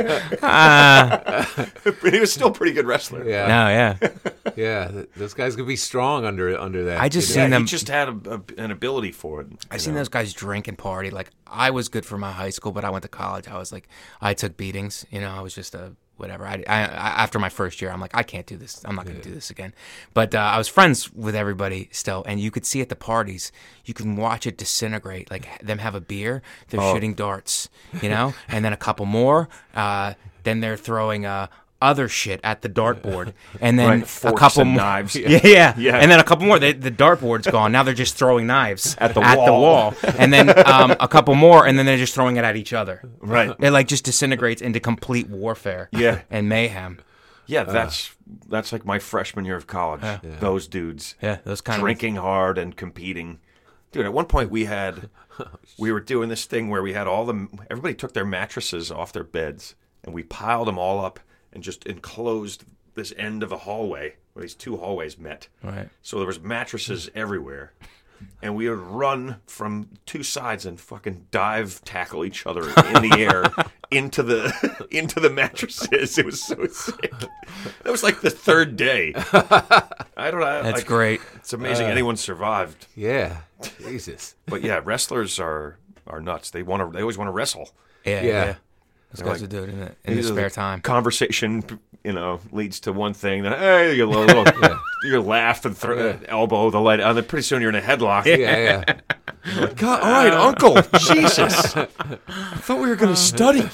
Uh, But he was still a pretty good wrestler. Yeah, no, yeah. yeah. th- Those guys could be strong under under that. I just you know? Yeah, seen them. he just had a, a, an ability for it. I you seen know? those guys drink and party. Like I was good for my high school, but I went to college. I was like, I took beatings. You know, I was just a whatever. I, I, I after my first year, I'm like, I can't do this. I'm not going to do this again. But uh, I was friends with everybody still, and you could see at the parties, you can watch it disintegrate. Like them have a beer, they're Oh. shooting darts, you know, and then a couple more. Uh, then they're throwing uh, other shit at the dartboard, and then Right, a forks couple and more knives. Yeah, yeah, Yeah. and then a couple more. They, the dartboard's gone. Now they're just throwing knives At the the wall. wall, and then um, a couple more, and then they're just throwing it at each other. Right. It like just disintegrates into complete warfare. Yeah. and mayhem. Yeah, that's that's like my freshman year of college. Those dudes Yeah, those kind drinking hard and competing. Dude, at one point we had we were doing this thing where we had all the everybody took their mattresses off their beds and we piled them all up and just enclosed this end of a hallway where these two hallways met. of right. So there was mattresses everywhere. And we would run from two sides and fucking dive tackle each other in the air into the into the mattresses. It was so sick. That was like the third day. I don't know. That's like, great. It's amazing anyone survived. Yeah, Jesus. But yeah, wrestlers are are nuts. They want to. They always want to wrestle. Yeah, Yeah. yeah. Those They're guys like- will do it in, the, in their spare time. Conversation, you know, leads to one thing. Then hey, you little, little you laugh and throw Yeah. elbow the light, and then pretty soon you're in a headlock. Yeah, yeah. Like, God, all right, Uncle, Jesus, I thought we were going to study.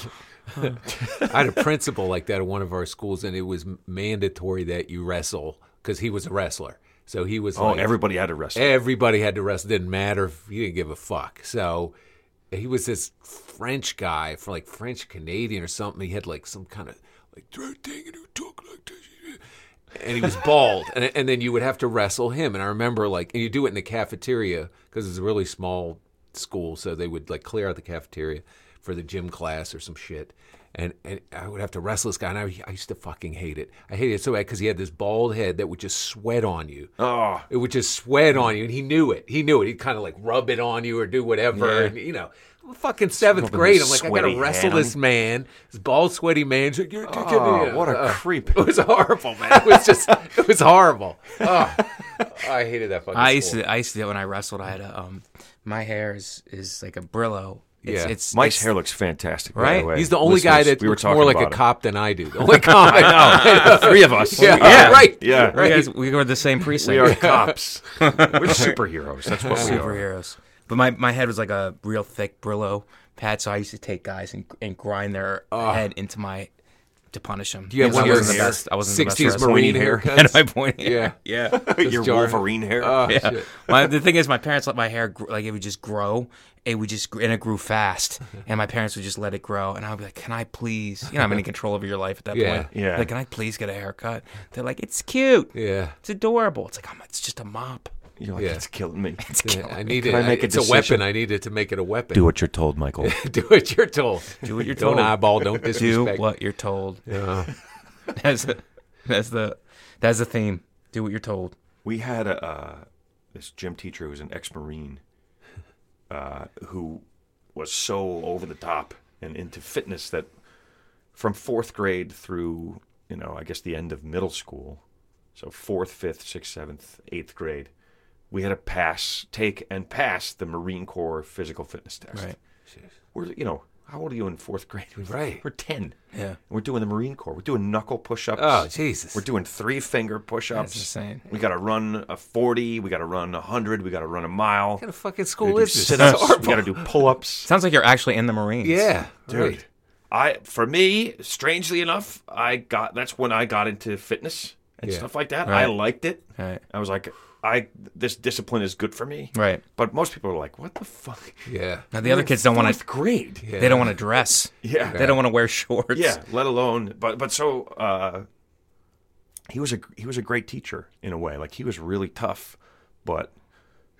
I had a principal like that at one of our schools, and it was mandatory that you wrestle because he was a wrestler. So he was Oh, like, everybody had to wrestle. everybody had to wrestle. Didn't matter if he didn't give a fuck. So he was this French guy, for like French Canadian or something. He had like some kind of like throat thing, and he would talk like this. And he was bald, and, and then you would have to wrestle him. And I remember like, and you do it in the cafeteria because it's a really small school, so they would like clear out the cafeteria for the gym class or some shit. And and I would have to wrestle this guy, and I, I used to fucking hate it. I hated it so bad because he had this bald head that would just sweat on you. Oh, It would just sweat on you, and he knew it. He knew it. He'd kind of like rub it on you or do whatever. Yeah. And, you know, I'm fucking seventh Rubbing grade. the I'm like, I sweaty gotta wrestle hand this man, this bald, sweaty man. He's like, "You're- you're- give me oh a-" what a uh, creep. It was horrible, man. It was just, it was horrible. Oh, I hated that fucking. I used school. to, I used to do it when I wrestled. I had a, um, my hair is, is like a Brillo. It's, Yeah. it's Mike's it's, hair looks fantastic. by Right? the way. He's the only guy Listeners, that we were looks talking more like a about it. cop than I do. The only cop I know. Three of us. Yeah, Yeah. right. Yeah. We, guys, we were the same precinct. We are cops. We're superheroes. That's what we are. superheroes. But my, my head was like a real thick Brillo pad, so I used to take guys and, and grind their head into my to punish them. Do you have I one of wasn't those the best. I wasn't the best sixties wrestler. Marine Pointy hair. haircuts? And my point. Yeah. yeah. Your jarring. Wolverine hair. Oh, Yeah. shit. My, the thing is, my parents let my hair gr- like it would just grow. It would just gr- and it grew fast, and my parents would just let it grow. And I would be like, "Can I please?" You don't have any control over your life at that Yeah. point. Yeah. Like, can I please get a haircut? They're like, "It's cute. Yeah. It's adorable." It's like, I'm, it's just a mop. You're like, Yeah. it's killing me. It's Yeah, killing I me. need Can it. I make a it's a decision? weapon. I need it to make it a weapon. Do what you're told, Michael. Do what you're told. Do what you're Don't told. eyeball. Don't Do disrespect. what you're told. Yeah. That's the, that's the that's the theme. Do what you're told. We had a, uh, this gym teacher who was an ex-Marine uh, who was so over the top and into fitness that from fourth grade through, you know, I guess the end of middle school, so fourth, fifth, sixth, seventh, eighth grade, we had to pass, take and pass the Marine Corps physical fitness test. Right. We're, you know, how old are you in fourth grade? Right. We're ten. Yeah. We're doing the Marine Corps. We're doing knuckle push-ups. Oh, Jesus. We're doing three-finger push-ups. That's insane. We got to run a forty. We got to run a hundred. We got to run a mile. What kind of fucking We school gotta do is this? sit-ups. It's We horrible. got to do pull-ups. Sounds like you're actually in the Marines. Yeah. Dude, Right. I for me, strangely enough, I got that's when I got into fitness and Yeah. stuff like that. I Right. liked it. Right. I was like, I this discipline is good for me. Right. But most people are like, what the fuck? Yeah. Now the other kids don't want Fourth to. grade. Yeah. They don't want to dress. Yeah. They don't want to wear shorts. Yeah, let alone, but but so uh, he was a he was a great teacher in a way. Like he was really tough, but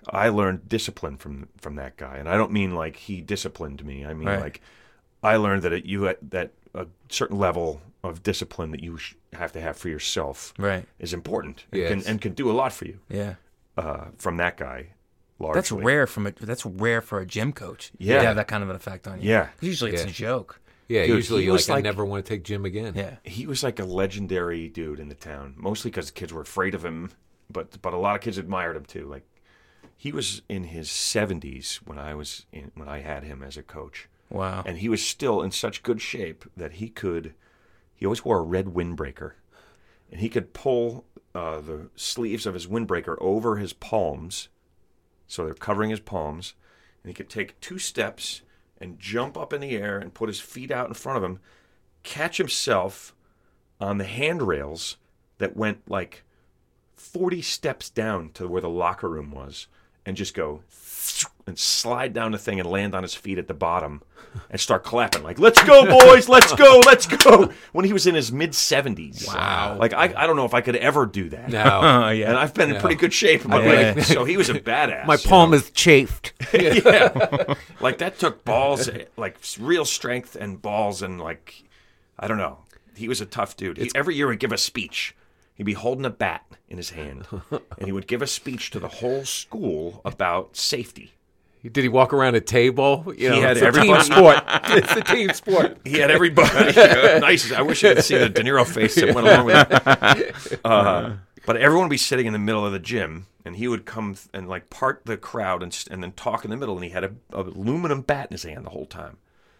I learned discipline from from that guy, and I don't mean like he disciplined me. I mean Right. like I learned that it, you that a certain level of discipline that you sh- have to have for yourself Right. is important and, Yes. can, and can do a lot for you. Yeah. Uh, from that guy, largely. That's rare from a that's rare for a gym coach. Yeah. To have that kind of an effect on you. Yeah. 'Cause usually it's Yeah. a joke. Yeah, Dude, usually he you're was like, I like- never want to take gym again. Yeah. He was like a legendary dude in the town, mostly because kids were afraid of him, but but a lot of kids admired him too. Like he was in his seventies when I was in, when I had him as a coach, Wow. and he was still in such good shape that he could. He always wore a red windbreaker, and he could pull uh, the sleeves of his windbreaker over his palms, so they're covering his palms, and he could take two steps and jump up in the air and put his feet out in front of him, catch himself on the handrails that went like forty steps down to where the locker room was, and just go and slide down the thing and land on his feet at the bottom and start clapping like, let's go, boys, let's go, let's go, when he was in his mid-seventies. Wow. Like, I, I don't know if I could ever do that. No. Oh, yeah. And I've been in No. pretty good shape. But Yeah. like, so he was a badass. My you palm know? is chafed. yeah. Like that took balls, like real strength and balls, and like, I don't know. He was a tough dude. He, every year he'd give a speech. He'd be holding a bat in his hand, and he would give a speech to the whole school about safety. Did he walk around a table? You know, He had it's a team everybody- sport. It's a team sport. He had everybody. Nice. I wish you could see the De Niro face that went along with it. Uh, but everyone would be sitting in the middle of the gym, and he would come th- and like part the crowd and, and then talk in the middle. And he had a, a aluminum bat in his hand the whole time.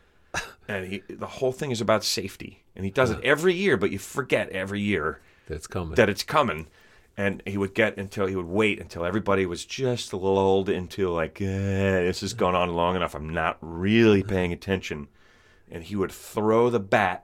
And he, the whole thing is about safety, and he does it every year. But you forget every year That's coming. that it's coming. And he would get until he would wait until everybody was just lulled into like, eh, this has gone on long enough. I'm not really paying attention. And he would throw the bat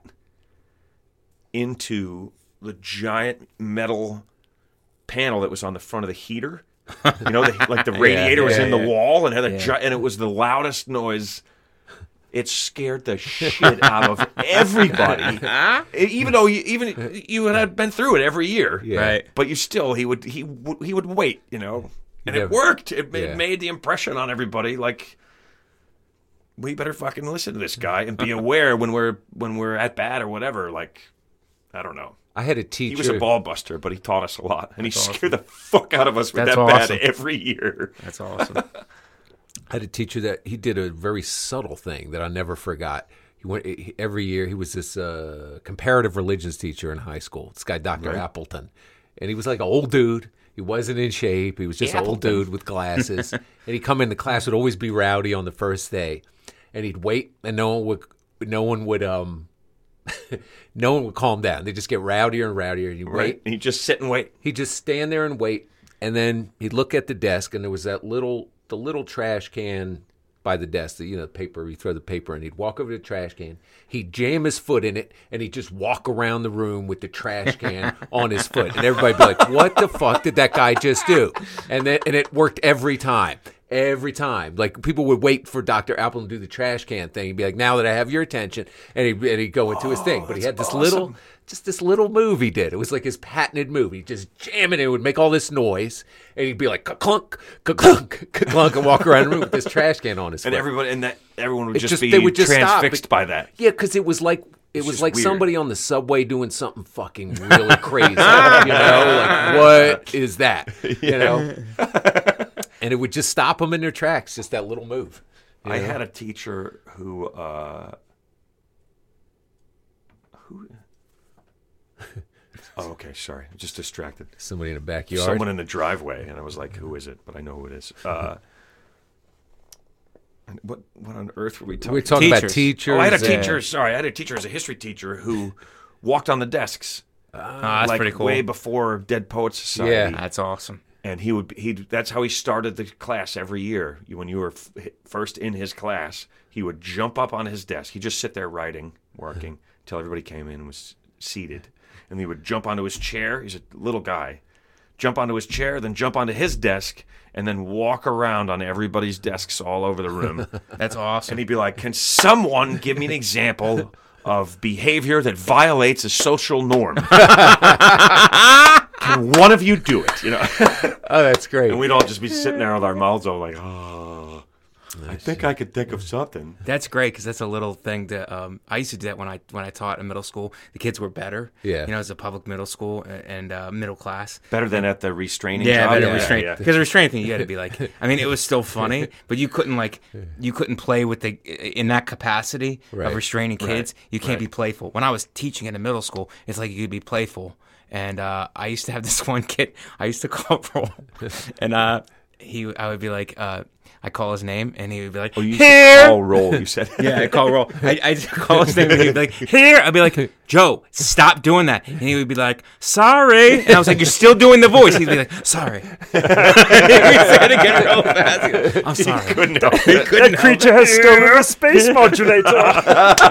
into the giant metal panel that was on the front of the heater. You know, the, like the radiator was yeah, in the yeah. wall, and had a Yeah. gi- and it was the loudest noise. It scared the shit out of everybody. Even though you, even you had been through it every year, Yeah. Right. but you still he would he would he would wait, you know, and You it never- worked. It, ma- Yeah. it made the impression on everybody like we better fucking listen to this guy and be aware when we're when we're at bat or whatever. Like I don't know. I had a teacher. He was a ball buster, but he taught us a lot, and he scared the fuck out of us with That's that awesome. bat every year. That's awesome. I had a teacher that he did a very subtle thing that I never forgot. He went he, every year. He was this uh, comparative religions teacher in high school. This guy, Doctor Right. Appleton, and he was like an old dude. He wasn't in shape. He was just an old Appleton. dude with glasses. And he'd come into class, would always be rowdy on the first day, and he'd wait, and no one would, no one would, um, no one would calm down. They just get rowdier and rowdier. And you Right? wait. And you just sit and wait. He'd just stand there and wait, and then he'd look at the desk, and there was that little, the little trash can by the desk, the, you know, paper, you throw the paper in. He'd walk over to the trash can, he'd jam his foot in it, and he'd just walk around the room with the trash can on his foot. And everybody'd be like, what the fuck did that guy just do? And then, and it worked every time. Every time. Like, people would wait for Doctor Apple to do the trash can thing. He'd be like, now that I have your attention. And he'd, and he'd go into his thing. But he had this little, just this little move he did. It was like his patented move. He'd just jam it. It would make all this noise. And he'd be like, ka-clunk, ka-clunk, ka-clunk, and walk around the room with this trash can on his And foot. everybody and that everyone would It just, just- be they would just stop. transfixed by that. Yeah, because it was like it was just like weird. somebody on the subway doing something fucking really crazy. You know, like what is that? You know, and it would just stop them in their tracks. Just that little move. you I know? had a teacher who, uh, who. Oh, okay. Sorry, I'm just distracted. Somebody in the backyard. Someone in the driveway, and I was like, "Who is it?" But I know who it is. Uh, and what what on earth were we talking? We're talking about Teachers. teachers. Oh, I had a and- teacher. Sorry, I had a teacher as a history teacher who walked on the desks. Ah, that's like pretty cool. way before Dead Poets Society. Yeah. That's awesome. And he would he that's how he started the class every year. You- When you were f- first in his class, he would jump up on his desk. He'd just sit there writing, working until everybody came in and was seated. And he would jump onto his chair. He's a little guy. Jump onto his chair, then jump onto his desk, and then walk around on everybody's desks all over the room. That's awesome. And he'd be like, "Can someone give me an example of behavior that violates a social norm? Can one of you do it?" You know. Oh, that's great. And we'd all just be sitting there with our mouths all like, oh, I think I could think of something. That's great because that's a little thing that um, I used to do that when I when I taught in middle school. The kids were better. Yeah. You know, as a public middle school and uh, middle class. Better than at the restraining Yeah, job? better yeah, restraint. yeah. Because the restraint thing, you had to be like. I mean, it was still funny, but you couldn't like you couldn't play with the in that capacity Right. of restraining kids. Right. You can't Right. be playful. When I was teaching in a middle school, it's like you could be playful. And uh, I used to have this one kid I used to call roll, and uh, he I would be like. Uh, I call his name, and he would be like, Oh, you used here! to call roll, you said. Yeah, I call roll. I, I just call his name, and he'd be like, here! I'd be like, Joe, stop doing that. And he would be like, sorry. And I was like, you're still doing the voice. He'd be like, sorry. He said it again real fast. I'm sorry. Couldn't help He it. couldn't That creature has stolen a space modulator.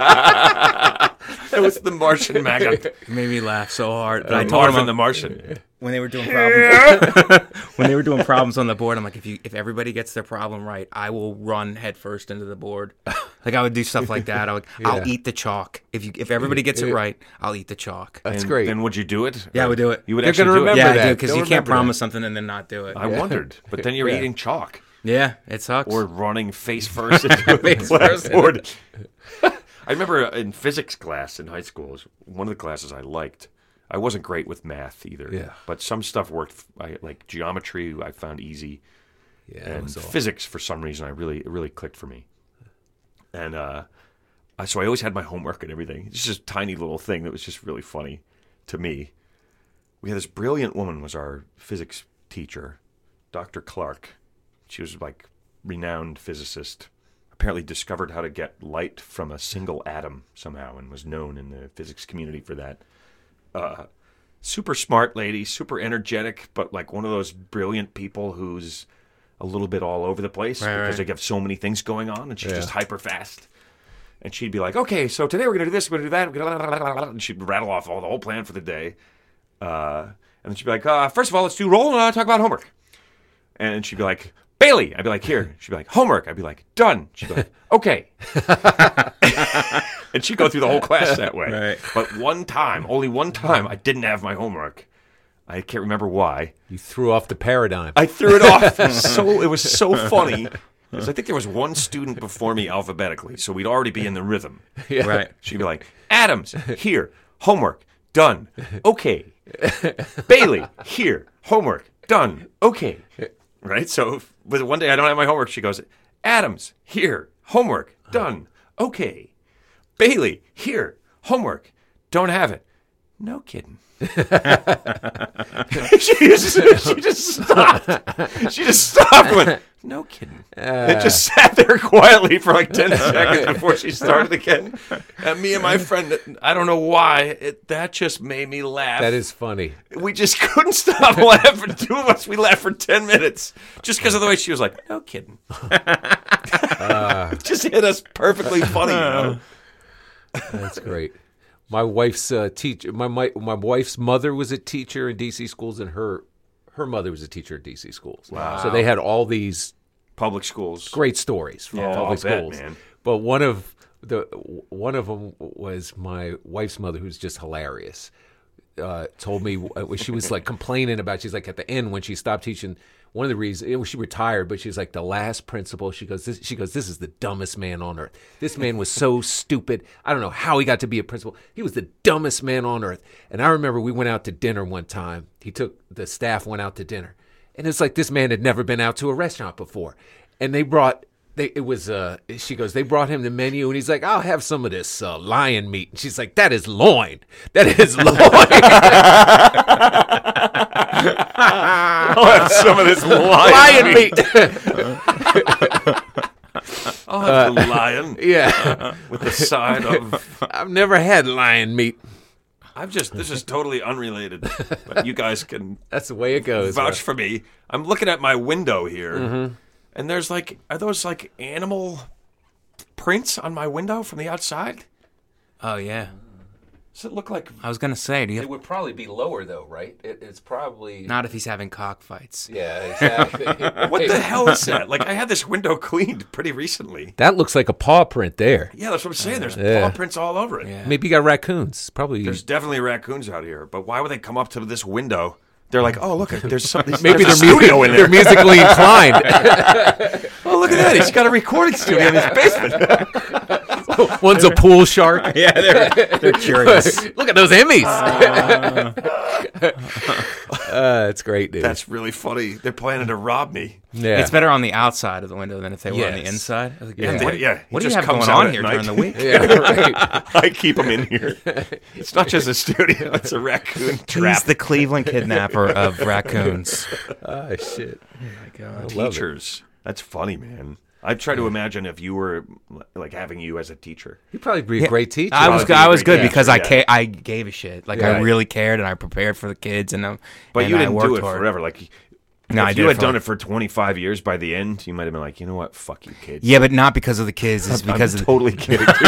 It was the Martian maggot. It made me laugh so hard. But I I told Marvin him the Martian. when they were doing problems when they were doing problems on the board, I'm like, if you if everybody gets their problem right, I will run headfirst into the board. Like I would do stuff like that. I would, Yeah. I'll eat the chalk. If you if everybody gets it right, I'll eat the chalk. That's And great. Then would you do it? Yeah, I would do it. You would They're actually gonna do remember it? Yeah, I that. do because They'll you can't remember promise something and then not do it. I wondered. But then you're Yeah. eating chalk. Yeah, it sucks. Or running face first into a Face first. blackboard. I remember in physics class in high school, it was one of the classes I liked. I wasn't great with math either. Yeah. But some stuff worked. I, like geometry, I found easy. Yeah, that And was all. physics, for some reason, I really it really clicked for me. And uh, I, so I always had my homework and everything. It's just a tiny little thing that was just really funny to me. We had this brilliant woman was our physics teacher, Doctor Clark. She was like renowned physicist. Apparently discovered how to get light from a single atom somehow and was known in the physics community for that. Uh, super smart lady, super energetic, but like one of those brilliant people who's a little bit all over the place Right, because right. they have so many things going on, and she's Yeah. just hyper fast. And she'd be like, "Okay, so today we're gonna do this, we're gonna do that," we're gonna... and she'd rattle off all the whole plan for the day. Uh, and then she'd be like, uh, first of all, let's do roll and uh, talk about homework." And she'd be like, "Bailey," I'd be like, "Here." She'd be like, "Homework." I'd be like, "Done." She'd be like, "Okay." And she'd go through the whole class that way. Right. But one time, only one time, I didn't have my homework. I can't remember why. You threw off the paradigm. I threw it off. So it was so funny. Because I think there was one student before me alphabetically, so we'd already be in the rhythm. Yeah. Right. She'd be like, "Adams, here, homework, done. Okay. Bailey, here, homework, done. Okay." Right? So but one day I don't have my homework. She goes, "Adams, here, homework, done. Okay. Bailey, here, homework, don't have it." No kidding. she, just, she just stopped. She just stopped and went, "No kidding." It just sat there quietly for like ten seconds before she started again. And me and my friend, I don't know why, it, that just made me laugh. That is funny. We just couldn't stop laughing. Two of us, we laughed for ten minutes just because of the way she was like, "No kidding." It just hit us perfectly funny, you know? That's great. My wife's uh, teacher. My, my my wife's mother was a teacher in D C schools, and her her mother was a teacher in D C schools. Wow. So they had all these Public schools. great stories from Yeah, public I'll bet, schools. man. But one of the one of them was my wife's mother, who's just hilarious. Uh, told me uh, she was like complaining about. She's like at the end when she stopped teaching. One of the reasons it was she retired, but she's like the last principal. She goes, this, she goes, "This is the dumbest man on earth. This man was so stupid. I don't know how he got to be a principal. He was the dumbest man on earth." And I remember we went out to dinner one time. He took the staff went out to dinner, and it's like this man had never been out to a restaurant before, and they brought. They, it was, uh, she goes, they brought him the menu, and he's like, "I'll have some of this uh, lion meat." And she's like, "That is loin. That is loin." I'll have some of this lion, Lion meat. I'll have the lion Yeah. with the side of. I've never had lion meat. I'm just. This is totally unrelated, but you guys can That's the way it goes. vouch for me. I'm looking at my window here, Mm-hmm. and there's like, are those like animal prints on my window from the outside? Oh yeah. Does it look like? I was gonna say, do you It would probably be lower, though, right? It, it's probably... not if he's having cockfights. Yeah, exactly. What the hell is that? Like, I had this window cleaned pretty recently. That looks like a paw print there. Yeah, that's what I'm saying. There's Yeah. paw prints all over it. Yeah. Maybe you got raccoons. Probably. There's definitely raccoons out here, but why would they come up to this window They're like, oh look, there's something. Maybe there's they're, a studio mu- in they're there. musically inclined. Oh look at that, he's got a recording studio in his basement. One's a pool shark. Yeah, they're, they're curious. Look at those Emmys. uh, it's great, dude. That's really funny. They're planning to rob me. yeah. It's better on the outside of the window than if they were on the Yes. inside. I was like, Yeah. yeah, what, Yeah, he what do you just have comes going out on at here night. during the week? Yeah, right. I keep him in here. It's not just a studio; it's a raccoon He's trap. the Cleveland kidnapper of raccoons. Oh, shit. Oh my god. love it. Teachers. That's funny, man. I try to imagine if you were like having you as a teacher. You'd probably be a great teacher. I was Probably I was great good teacher, because I yeah. ca- I gave a shit. Like I Right. really cared and I prepared for the kids and um, But and you I didn't worked do it hard. forever. Like, No, if I you did it had for done like- it for twenty-five years, by the end, you might have been like, you know what? Fuck you, kids. Yeah, but not because of the kids. It's because I'm of totally kidding, dude.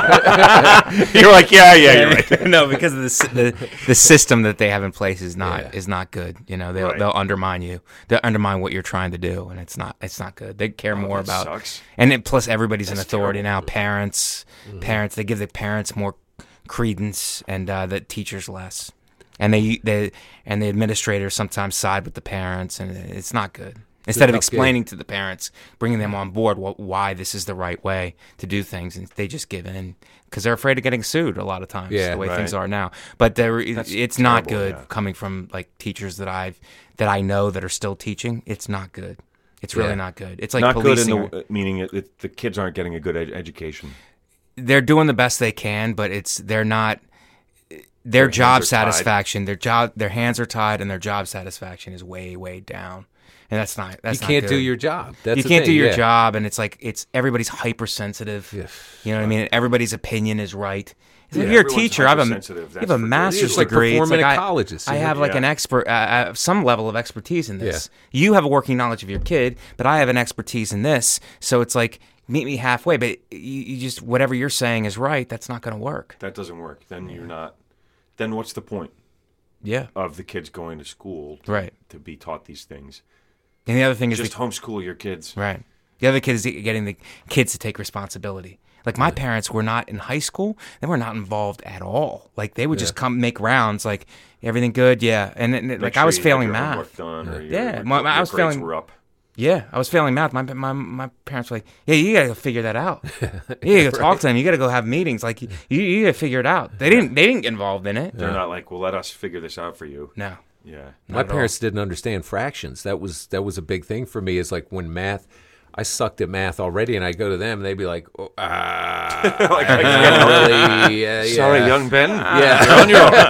You're like, yeah, yeah, you're right. no, because of the, sy- the the system that they have in place is not Yeah. is not good. You know, they'll Right. they'll undermine you. They'll undermine what you're trying to do, and it's not it's not good. They care more that about sucks. and it, plus everybody's an That's authority terrible. now. Parents, parents, they give the parents more credence, and uh, the teachers less. And they they and the administrators sometimes side with the parents, and it's not good. Instead of tough gig. explaining to the parents, bringing them on board what, why this is the right way to do things, and they just give in because they're afraid of getting sued a lot of times. Yeah, the way things right. are now. But there, That's it's not terrible, good yeah. coming from like teachers that I've that I know that are still teaching. It's not good. It's really Yeah. not good. It's like Not good in policing. the meaning it, it, the kids aren't getting a good ed- education. They're doing the best they can, but it's they're not. Their hands job are tied. satisfaction, their job, their hands are tied, and their job satisfaction is way, way down. And that's not. That's You not can't do good. your job. That's you the can't thing, do your yeah. job, and it's like it's everybody's hypersensitive. Yeah. You know what I mean? Everybody's opinion is right. If Yeah, you're a everyone's teacher, I have a, hypersensitive, you that's have a for sure. master's It's like degree. performing like at I, colleges, I you know? have like Yeah. an expert, uh, uh, some level of expertise in this. You have a working knowledge of your kid, but I have an expertise in this. So it's like meet me halfway. But you, you just whatever you're saying is right. That's not going to work. That doesn't work. Then you're not. Then what's the point Yeah. of the kids going to school to, Right. to be taught these things? And the other thing is Just the, homeschool your kids. right. The other kid is getting the kids to take responsibility. Like my parents were not in high school; they were not involved at all. Like they would just come make rounds, like everything good, yeah. And then, Make like sure I was you failing have your math. homework done, or your- Yeah, your- my- your I was grades failing- were up. Yeah, I was failing math. My my my parents were like, "Yeah, you gotta go figure that out. You gotta go talk to them. You gotta go have meetings. Like you, you gotta figure it out." They didn't. They didn't get involved in it. They're not like, well, let us figure this out for you. No. Yeah. My at all. parents didn't understand fractions. That was that was a big thing for me. Is like when math, I sucked at math already, and I go to them, and they'd be like, oh, "Ah, Like, I can't really, uh, Sorry, yeah. young Ben. Yeah. You're on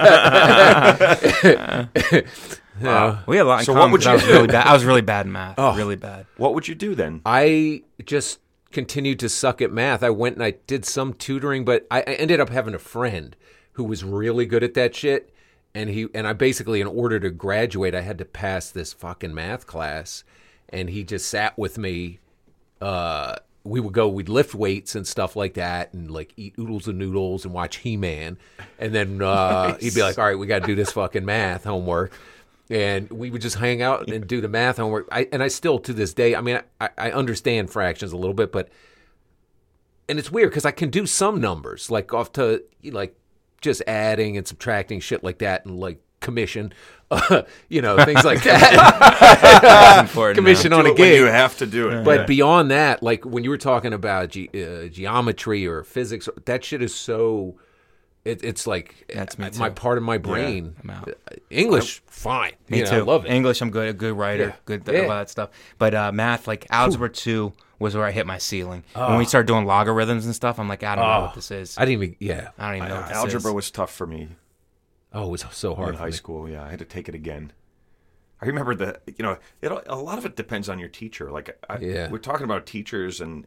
your own. No. We had a lot in So common. what would 'cause I you was do? really bad. I was really bad in math. Oh. Really bad. What would you do then? I just continued to suck at math. I went and I did some tutoring, but I, I ended up having a friend who was really good at that shit. And he and I basically, in order to graduate, I had to pass this fucking math class. And he just sat with me. Uh, we would go, we'd lift weights and stuff like that, and like eat oodles and noodles and watch He-Man. And then uh, Nice. he'd be like, "All right, we got to do this fucking math homework." And we would just hang out and do the math homework. I, and I still, to this day, I mean, I, I understand fractions a little bit, but, and it's weird because I can do some numbers, like off to, like, just adding and subtracting shit like that, and like commission, uh, you know, things like that. important Commission Do on it a when gig. you have to do it. But Yeah. beyond that, like when you were talking about ge- uh, geometry or physics, that shit is so. It, it's like That's me uh, my too. part of my brain. I'm out. Uh, English, fine. Me You know, too. I love it. English, I'm good. A good writer. Yeah. Good Yeah. about that stuff. But uh, math, like algebra two, was where I hit my ceiling. When Oh. we started doing logarithms and stuff, I'm like, I don't know what this is. I didn't even. Yeah. I don't even know what this Algebra is. was tough for me Oh, it was so hard in for high me. school. Yeah, I had to take it again. I remember the, you know, it, a lot of it depends on your teacher. Like, I, Yeah. we're talking about teachers, and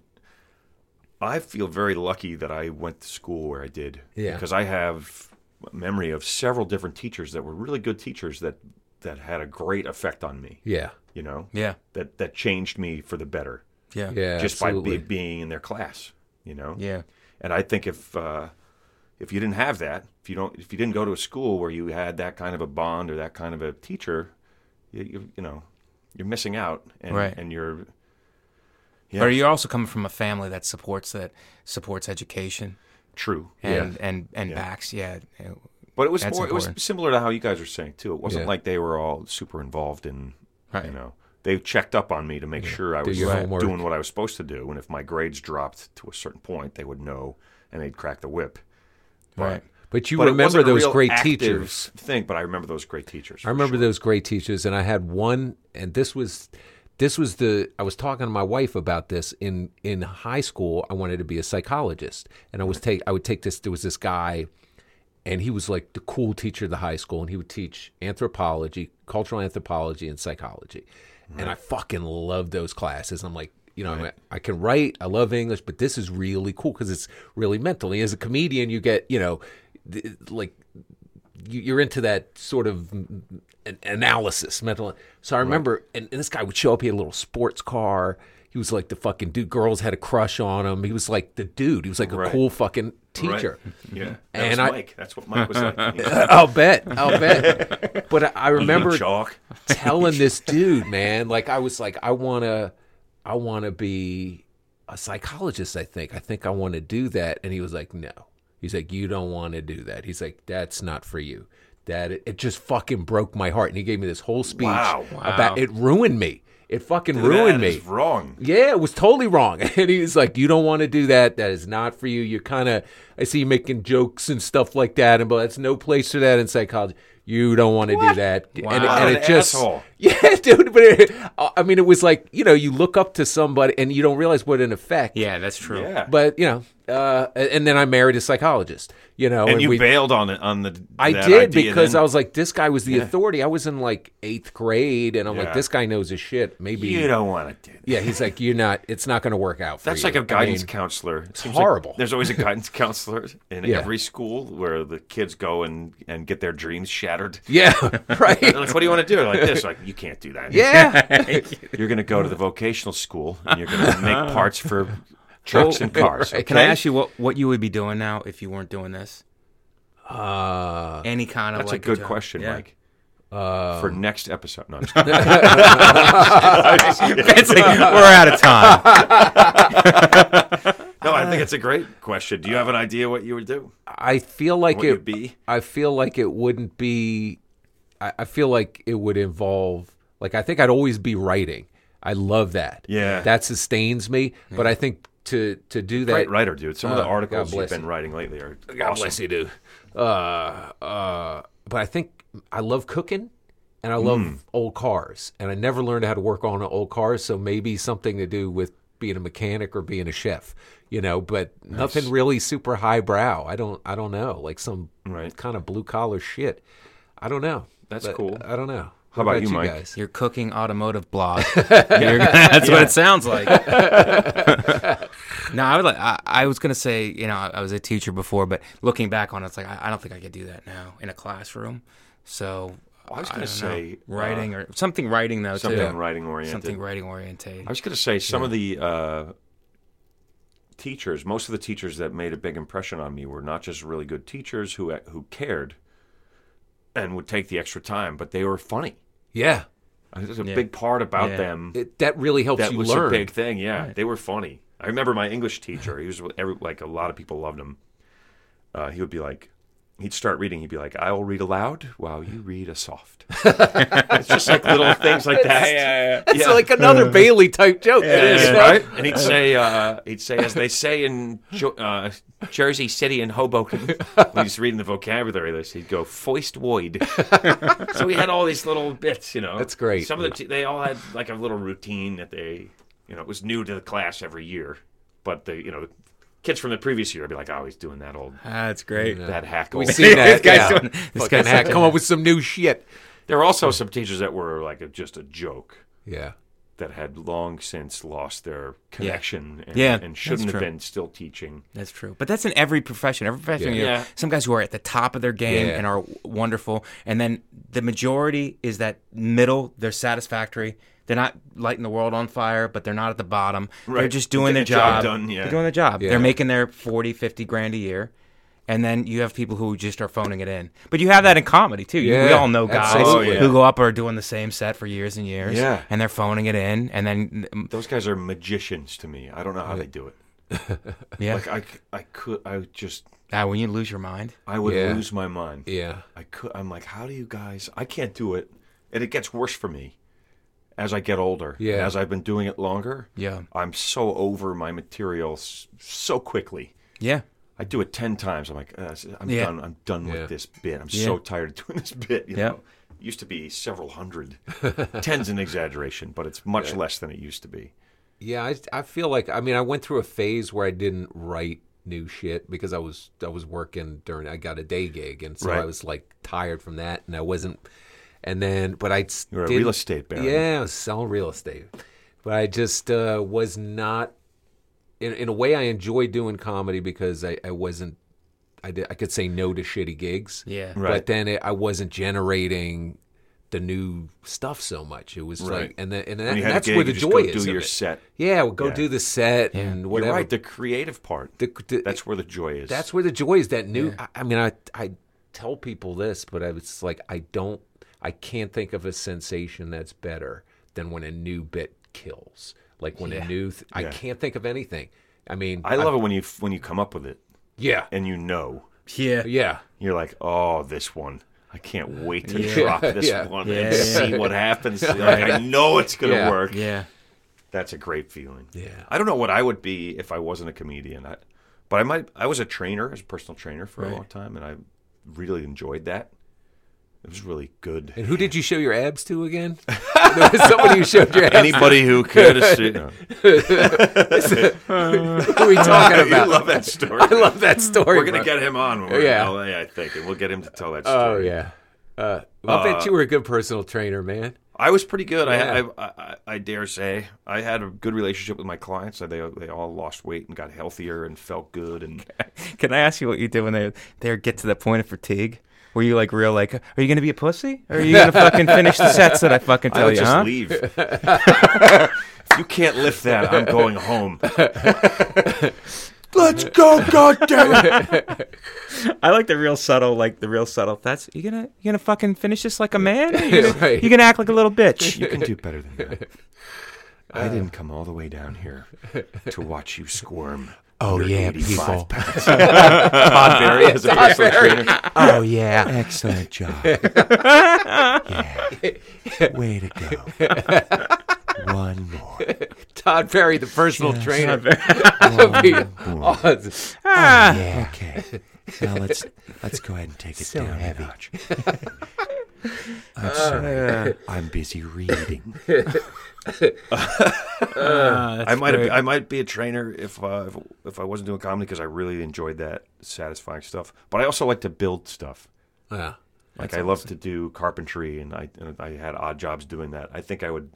I feel very lucky that I went to school where I did. Yeah. Because I have a memory of several different teachers that were really good teachers that, that had a great effect on me, Yeah. you know? Yeah. That, that changed me for the better Yeah. Yeah. just absolutely. by be, being in their class, you know? Yeah. And I think if uh, if you didn't have that, if you don't, if you didn't go to a school where you had that kind of a bond or that kind of a teacher, you you, you know, you're missing out, and, Right. and you're. Yeah, Or you're also coming from a family that supports that supports education true. and yeah. and and Yeah. backs. Yeah. But it was That's more. It was important. similar to how you guys were saying too. It wasn't Yeah. like they were all super involved in. Right. You know, they checked up on me to make sure I Do was your homework. doing what I was supposed to do, and if my grades dropped to a certain point, they would know and they'd crack the whip. But, Right. But you but it remember wasn't a those real great active teachers. thing, but I remember those great teachers. I for remember sure. those great teachers, and I had one, and this was, this was the. I was talking to my wife about this in in high school. I wanted to be a psychologist, and I was take. I would take this. There was this guy, and he was like the cool teacher of the high school, and he would teach anthropology, cultural anthropology, and psychology, right. And I fucking loved those classes. I'm like. You know, right. I, I can write. I love English, but this is really cool because it's really mental. And as a comedian, you get, you know, th- like you, you're into that sort of an analysis, mental. So I remember, right. and, and this guy would show up. He had a little sports car. He was like the fucking dude. Girls had a crush on him. He was like the dude. He was like right. a cool fucking teacher. Right. Yeah, that and was I, Mike. That's what Mike was like. I'll bet. I'll bet. But I, I remember chalk. telling this dude, man, like I was like, I want to. I want to be a psychologist, I think. I think I want to do that. And he was like, no. He's like, you don't want to do that. He's like, that's not for you. That it, it just fucking broke my heart. And he gave me this whole speech Wow. about it ruined me. It fucking Dude, ruined that me. is wrong. Yeah, it was totally wrong. And he was like, you don't want to do that. That is not for you. You're kind of, I see you making jokes and stuff like that. And but that's no place for that in psychology. You don't want to do that. Wow. And, What and an it just, asshole. yeah, dude. But it, I mean, it was like, you know, you look up to somebody and you don't realize what an effect. Yeah, that's true. Yeah. But, you know, uh, and then I married a psychologist, you know. And, and you we, bailed on it on the. I that did idea because then. I was like, this guy was the Yeah. authority. I was in like eighth grade and I'm Yeah. like, this guy knows his shit. Maybe. You don't want to do that. Yeah, he's like, you're not, it's not going to work out for That's you. like a guidance I mean, counselor. It's horrible. there's always a guidance counselor in Yeah. every school where the kids go and, and get their dreams shattered. Yeah, right. They're like, what do you want to do? Like this. Like, you can't do that. Yeah. You're going to go to the vocational school and you're going to make parts for trucks and cars. Right. Okay? Can I ask you what, what you would be doing now if you weren't doing this? Uh, Any kind of That's like a good job? question, Yeah. Mike. uh, For next episode. No, I'm just kidding. It's like, we're out of time. No, I think it's a great question. Do you have an idea what you would do? I feel like What it you'd be? I feel like it wouldn't be. I, I feel like it would involve. Like I think I'd always be writing. I love that. Yeah. that sustains me. But I think to to do that. Great writer, dude. Some of the Uh, articles God bless you've been you. writing lately are God awesome. bless you, dude. Uh, uh, but I think I love cooking and I love Mm. old cars. And I never learned how to work on old cars, so maybe something to do with being a mechanic or being a chef, you know, but nothing really super highbrow. I don't I don't know. Like some Right. kind of blue collar shit. I don't know. That's But cool. I don't know. How What about you, Mike? guys? Your cooking automotive blog. You're gonna- that's what it sounds like. No, I would like. I, I was gonna say, you know, I, I was a teacher before, but looking back on it, it's like I, I don't think I could do that now in a classroom. So I was I gonna don't know. say, writing uh, or something writing though Something too. writing oriented. Something writing oriented. I was going to say some of the uh, teachers, most of the teachers that made a big impression on me were not just really good teachers who who cared and would take the extra time, but they were funny. Yeah. There's a Yeah. big part about Yeah. them It, that really helps that you was learn. a big thing. Yeah, they were funny. I remember my English teacher. He was every, like a lot of people loved him. Uh, he would be like, he'd start reading. He'd be like, "I'll read aloud while you read a soft." It's just like little things like that. It's Yeah. like another Bailey type joke. It is, Yeah, right? right? And he'd say, uh, he'd say, as they say in jo- uh, Jersey City and Hoboken, when he's reading the vocabulary list, he'd go "foist void." So we had all these little bits, you know. That's great. Some of the t- they all had like a little routine that they, you know, it was new to the class every year, but the you know the kids from the previous year would be like, "Oh, he's doing that old That's great. that hackle." We see that. This guy's yeah. doing- this Fucking guy's hack, doing- come up with some new shit. There were also some teachers that were like a, just a joke. Yeah. That had long since lost their connection and, Yeah, and shouldn't that's have true. been still teaching. That's true. But that's in every profession. Every profession, Yeah. you know, Yeah. some guys who are at the top of their game Yeah. and are wonderful. And then the majority is that middle. They're satisfactory. They're not lighting the world on fire, but they're not at the bottom. They're Right. just doing Getting their the job job. done, yeah. They're doing their job. Yeah. They're making their forty, fifty grand a year. And then you have people who just are phoning it in. But you have that in comedy, too. You- we Yeah, all know guys absolutely. who go up or are doing the same set for years and years. Yeah. And they're phoning it in. And then Those guys are magicians to me. I don't know how they do it. Yeah. Like I, I could, I would just, Ah, when you lose your mind. I would Yeah. lose my mind. Yeah. I could. I'm like, how do you guys? I can't do it, and it gets worse for me as I get older. Yeah. And as I've been doing it longer. Yeah. I'm so over my material s- so quickly. Yeah. I do it ten times. I'm like, uh, I'm Yeah. done. I'm done Yeah. with this bit. I'm Yeah. so tired of doing this bit. You Yeah. know, it used to be several hundred. Ten's an exaggeration, but it's much less than it used to be. Yeah, I, I feel like I mean I went through a phase where I didn't write new shit because I was I was working during I got a day gig and so Right. I was like tired from that and I wasn't and then but I You're a real estate baron. Yeah, I was selling real estate, but I just uh, was not in in a way I enjoy doing comedy because I, I wasn't I did I could say no to shitty gigs. Yeah. Right. But then it, I wasn't generating the new stuff so much. It was Right. like, and then and, that, When you and had that's a gig, where the you just joy go is. do of your it. set. Yeah, we'll go Yeah. do the set and whatever. You're right. The creative part. The- the- that's where the joy is. that's where the joy is. That new. I, I mean, I I tell people this, but I was like, I don't, I can't think of a sensation that's better than when a new bit kills. Like when a new. Th- I Yeah. can't think of anything. I mean, I love it when you when you come up with it Yeah, and you know. Yeah. yeah. You're like, oh, this one. I can't wait to Yeah. drop this Yeah. one Yeah, and yeah. see what happens. Like, I know it's going to Yeah. work. Yeah. That's a great feeling. Yeah. I don't know what I would be if I wasn't a comedian. I, but I might. I was a trainer, as a personal trainer for a Right. long time, and I really enjoyed that. It was really good. And who did you show your abs to again? There was somebody who showed your abs. Anybody who could have seen. No. Who are we talking You about? love that story. I love that story. We're gonna bro. get him on when we're Yeah. in L A, I think, and we'll get him to tell that Oh story. yeah. Uh, well, I bet you were a good personal trainer, man. I was pretty good. Yeah. I, I, I, I dare say I had a good relationship with my clients. They they all lost weight and got healthier and felt good. And Can I ask you what you do when they they get to the point of fatigue? Were you like real like, are you gonna be a pussy? Or are you gonna fucking finish the sets that I fucking I tell would you, just huh? leave. If you can't lift that, I'm going home. Let's go, goddamn! I like the real subtle, like the real subtle. That's you gonna you gonna fucking finish this like a man? Or you gonna, Right. you gonna act like a little bitch? You can do better than that. I didn't come all the way down here to watch you squirm. Oh, You're yeah, eighty-five people. pounds. Todd Berry as a personal trainer. Oh yeah. Excellent job. Yeah. Way to go. One more. Todd Perry, the personal trainer. That would be awesome. Yeah. Okay. Now let's let's go ahead and take it down a notch. I'm sorry. I'm busy reading. I might have, I might be a trainer if uh, if, if I wasn't doing comedy because I really enjoyed that satisfying stuff. But I also like to build stuff. Yeah. Like I love to do carpentry, and I and I had odd jobs doing that. I think I would,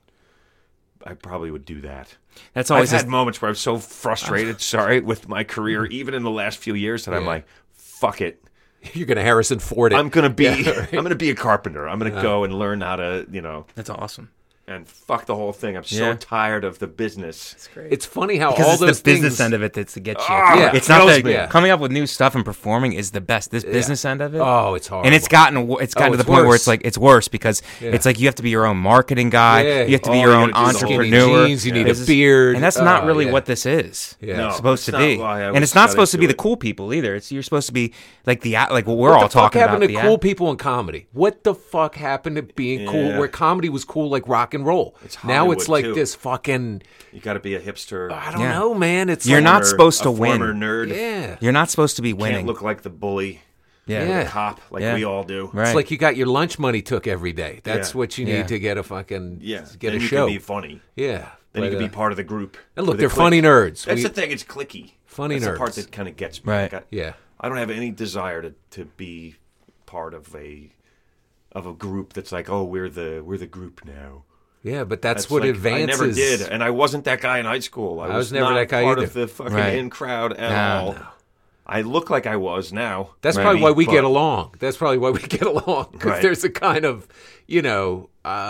I probably would do that. That's I've always had this- moments where I'm so frustrated, sorry, with my career, even in the last few years, that I'm Yeah. like, fuck it. You're going to Harrison Ford it. I'm gonna be, Yeah, right. I'm gonna be a carpenter. I'm gonna go and learn how to, you know, That's awesome. and fuck the whole thing. I'm so Yeah. tired of the business. It's great. It's funny how Because all it's those the business things, end of it that's to get you. Ah, Yeah. It's not kills the me. Yeah. coming up with new stuff and performing is the best. This business end of it. Oh, it's hard. And it's gotten wo- it's gotten Oh, to the it's point where worse. it's like it's worse because Yeah. it's like you have to be your own marketing guy. Yeah. You have to be Oh, your you own gotta do the whole skinny entrepreneur. jeans, you need Business- a beard. and that's not Oh, really yeah. what this is. Yeah. No. supposed it's to be, not why I and was it's not got supposed to be into the it. cool people either. It's you're supposed to be like the like what we're What all the fuck talking happened about. to the cool ad- people in comedy? What the fuck happened to being cool? Yeah. Where comedy was cool like rock and roll. It's now it's Hollywood, like too. this fucking. You got to be a hipster. I don't Yeah. know, man. It's You're like, not Former- supposed to a former win. nerd. Yeah. You're not supposed to be Can't winning. look like the bully, yeah. Yeah. the cop, like Yeah. we all do. Right. It's like you got your lunch money took every day. That's Yeah. what you need Yeah. to get a fucking Yeah. get then a you show. can be funny. Yeah. Then But, you can uh, be part of the group. and look, with a they're clique. funny nerds. That's We- the thing. It's cliquey. Funny That's nerds. the part that kind of gets me. Right. Like I, Yeah. I don't have any desire to, to be part of a of a group that's like, oh, we're the we're the group now. Yeah, but that's, That's what like, advances. I never did, and I wasn't that guy in high school. I, I was never not that guy part either. of the fucking Right. in crowd at No, all. I look like I was now. That's maybe, probably why we but- get along. That's probably why we get along because Right. there's a kind of, you know,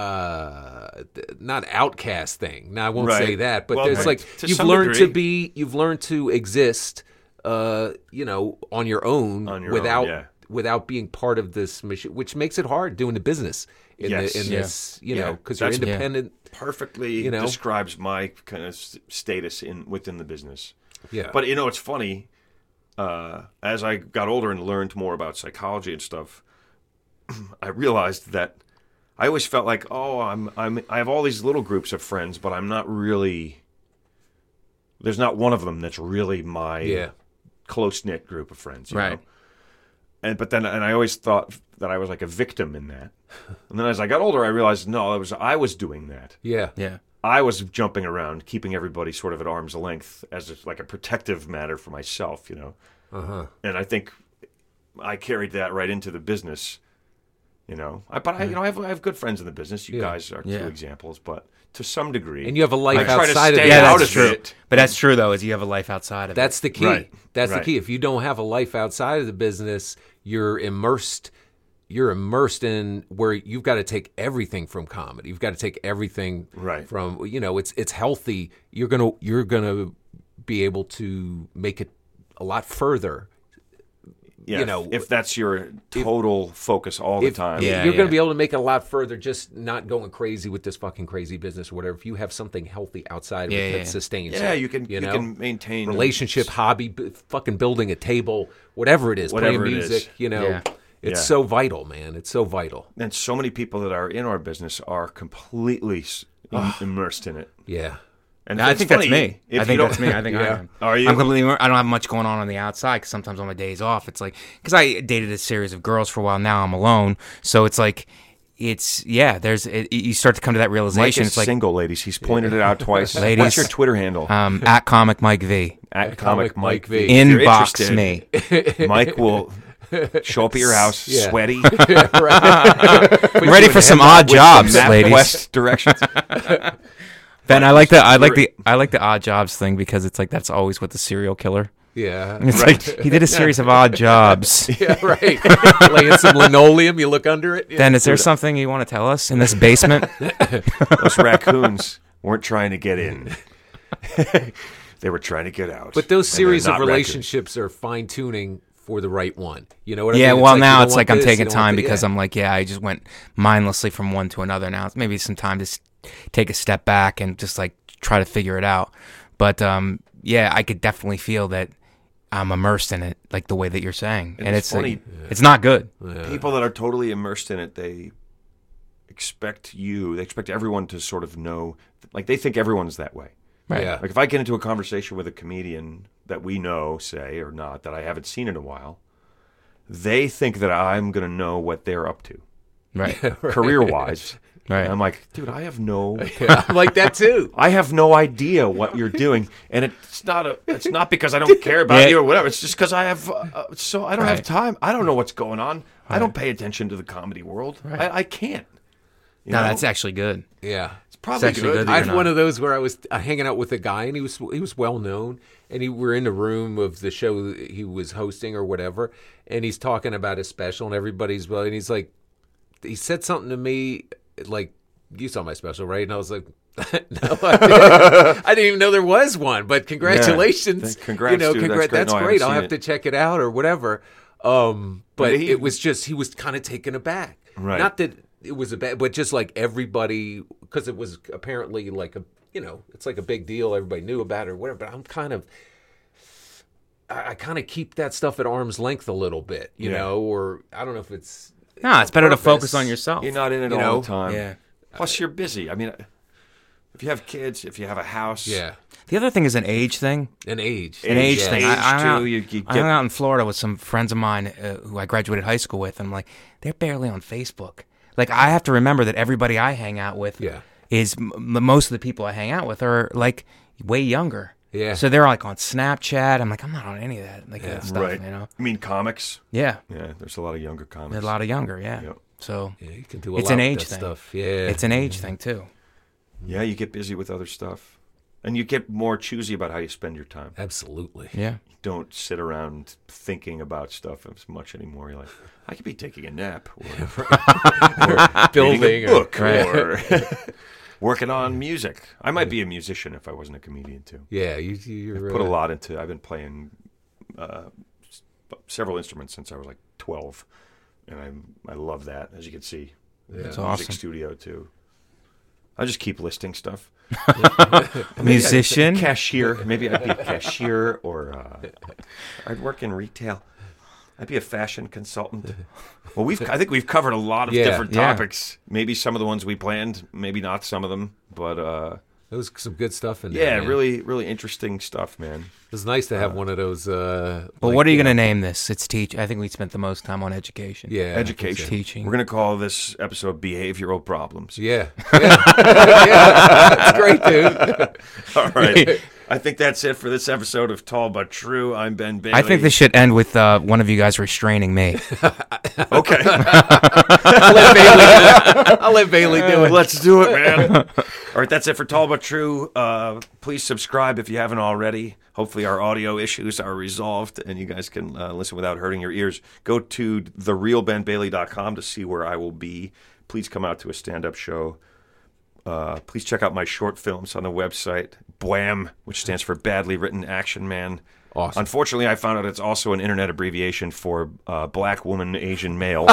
uh, th- not outcast thing. Now I won't Right. say that, but Well, there's right. like To you've some learned degree. to be, you've learned to exist, uh, you know, on your own On your without own, yeah. without being part of this machine, which makes it hard doing the business in Yes. the in Yeah. this, you Yeah. know, because you're That's- independent. Perfectly You know? describes my kind of s- status in within the business. Yeah. But you know, it's funny. Uh, as I got older and learned more about psychology and stuff, I realized that I always felt like, oh, I'm, I'm, I have all these little groups of friends, but I'm not really. There's not one of them that's really my Yeah. close knit group of friends, you Right. know? And but then, and I always thought that I was like a victim in that. And then as I got older, I realized no, I was I was doing that. Yeah. Yeah. I was jumping around, keeping everybody sort of at arm's length as a, like a protective matter for myself, you know. Uh-huh. And I think I carried that right into the business, you know. I, but I, you know, I have I have good friends in the business. You Yeah. guys are Yeah. two examples, but to some degree, And you have a life I try to outside of stay it. Yeah, out that's of true. it. But that's true though, is you have a life outside of That's it. the key. Right. That's Right. the key. If you don't have a life outside of the business, you're immersed. You're immersed in where you've got to take everything from comedy. You've got to take everything Right. from, you know, it's it's healthy. You're gonna you're gonna be able to make it a lot further. Yeah, you know, if that's your total focus all the If- time. Yeah. you're going to be able to make it a lot further, just not going crazy with this fucking crazy business or whatever. If you have something healthy outside of Yeah, it yeah, that yeah. sustains Yeah, it, you can you, know? can maintain relationship, hobby, b- fucking building a table, whatever it is, Whatever playing it music, is. you know. Yeah. It's Yeah. so vital, man. It's so vital. And so many people that are in our business are completely s- im- immersed in it. Yeah. And I it's think funny, that's me. if I you think don't- that's me. I think I Yeah. am. Are you? I'm completely. I don't have much going on on the outside because sometimes on my days off, it's like because I dated a series of girls for a while. Now I'm alone, so it's like it's yeah. There's it, you start to come to that Mike realization. is It's like single, ladies. He's pointed it out twice. Ladies. What's your Twitter handle? um, at comic Mike V. At Comic Comic Mike V. V. If you're Inbox interested, me. Mike will show up at your house, Yeah. sweady, Right. I'm ready for some odd jobs, ladies. MapQuest directions. Ben, I like the I like the I like the odd jobs thing because it's like that's always with the serial killer. Yeah. It's like he did a series of odd jobs. Yeah, right. Laying some linoleum, you look under it. Yeah. Ben, is there something you want to tell us in this basement? Those raccoons weren't trying to get in. They were trying to get out. But those And they're series of not raccoons. relationships are fine tuning for the right one. You know what I Yeah, mean? It's well, like, you now don't it's want like I'm this, taking you don't want time the- because yeah. I'm like, yeah, I just went mindlessly from one to another. Now it's maybe some time to s- take a step back and just like try to figure it out. But um, yeah, I could definitely feel that I'm immersed in it, like the way that you're saying, and, And it's it's funny. like, it's not good. People that are totally immersed in it, they expect you, they expect everyone to sort of know, like they think everyone's that way. Right. Yeah. Like if I get into a conversation with a comedian that we know, say, or not, that I haven't seen in a while, they think that I'm going to know what they're up to, Right. career-wise. Right. And I'm like, dude, I have no, Yeah, I'm like that too. I have no idea what you're doing, and it's not a, it's not because I don't care about Yeah. you or whatever. It's just because I have, uh, uh, so I don't have Right. time. I don't know what's going on. I don't pay attention to the comedy world. I, I can't. You No, know? that's actually good. Yeah. It's probably actually good. good that I you're had not. one of those where I was uh, hanging out with a guy, and he was he was well known, and he we're in the room of the show that he was hosting or whatever, and he's talking about his special, and everybody's well, and he's like, he said something to me like, "You saw my special, right?" And I was like, "No, I didn't. I didn't even know there was one." But congratulations, Yeah. Congrats, you know, dude. That's congrat- great. that's No, I haven't great. I'll seen have it. to check it out or whatever. Um, but But he- it was just he was kind of taken aback. Right. Not that it was a bad, but just like everybody, because it was apparently like a, you know, it's like a big deal. Everybody knew about it or whatever. But I'm kind of, I, I kind of keep that stuff at arm's length a little bit, you Yeah. know, or I don't know if it's. No, it's better to purpose. focus on yourself. You're not in it You all know? the time. Yeah. Plus, you're busy. I mean, if you have kids, if you have a house, Yeah, The other thing is an age thing. an age, An age yeah. thing. Age, I, I, hung too, out, you- you I get- hung out in Florida with some friends of mine uh, who I graduated high school with. And I'm like, they're barely on Facebook. Like, I have to remember that everybody I hang out with Yeah. is m- most of the people I hang out with are like way younger. Yeah. So they're like on Snapchat. I'm like, I'm not on any of that, like that stuff, right. you know? I mean, comics. Yeah. Yeah, there's a lot of younger comics. They're a lot of younger, yeah. Yep. So Yeah, you can do a it's lot an with age that thing. stuff. Yeah, it's an age thing, too. Yeah, you get busy with other stuff, and you get more choosy about how you spend your time. absolutely. Yeah. You don't sit around thinking about stuff as much anymore. You're like, I could be taking a nap, or, or Building reading a or- book, or working on music. I might be a musician if I wasn't a comedian too. Yeah, you you're Put a uh, lot into. I've been playing uh, s- several instruments since I was like twelve, and I I love that. As you can see, Yeah. music awesome. studio too. I'll just keep listing stuff. Musician. Cashier. Maybe I'd be a cashier, or uh, I'd work in retail. I'd be a fashion consultant. Well, we've I think we've covered a lot of Yeah, different yeah. topics. Maybe some of the ones we planned, maybe not some of them, but uh, There was some good stuff in there. yeah, man. really, really interesting stuff, man. It was nice to have one of those. Uh, Well, like, what are you know, going to name this? It's teach. I think we spent the most time on education. Yeah, I think so. Education. Teaching. We're gonna call this episode "Behavioral Problems." Yeah, yeah, yeah. That's great, dude. All right. I think that's it for this episode of Tall But True. I'm Ben Bailey. I think this should end with uh, one of you guys restraining me. Okay. I'll let Bailey do it. I'll let Bailey do it. Let's do it, man. All right, that's it for Tall But True. Uh, please subscribe if you haven't already. Hopefully our audio issues are resolved and you guys can uh, listen without hurting your ears. Go to the real ben bailey dot com to see where I will be. Please come out to a stand-up show. Uh, please check out my short films on the website, BWAM, which stands for Badly Written Action Man. Awesome. Unfortunately, I found out it's also an internet abbreviation for uh, Black Woman, Asian Male.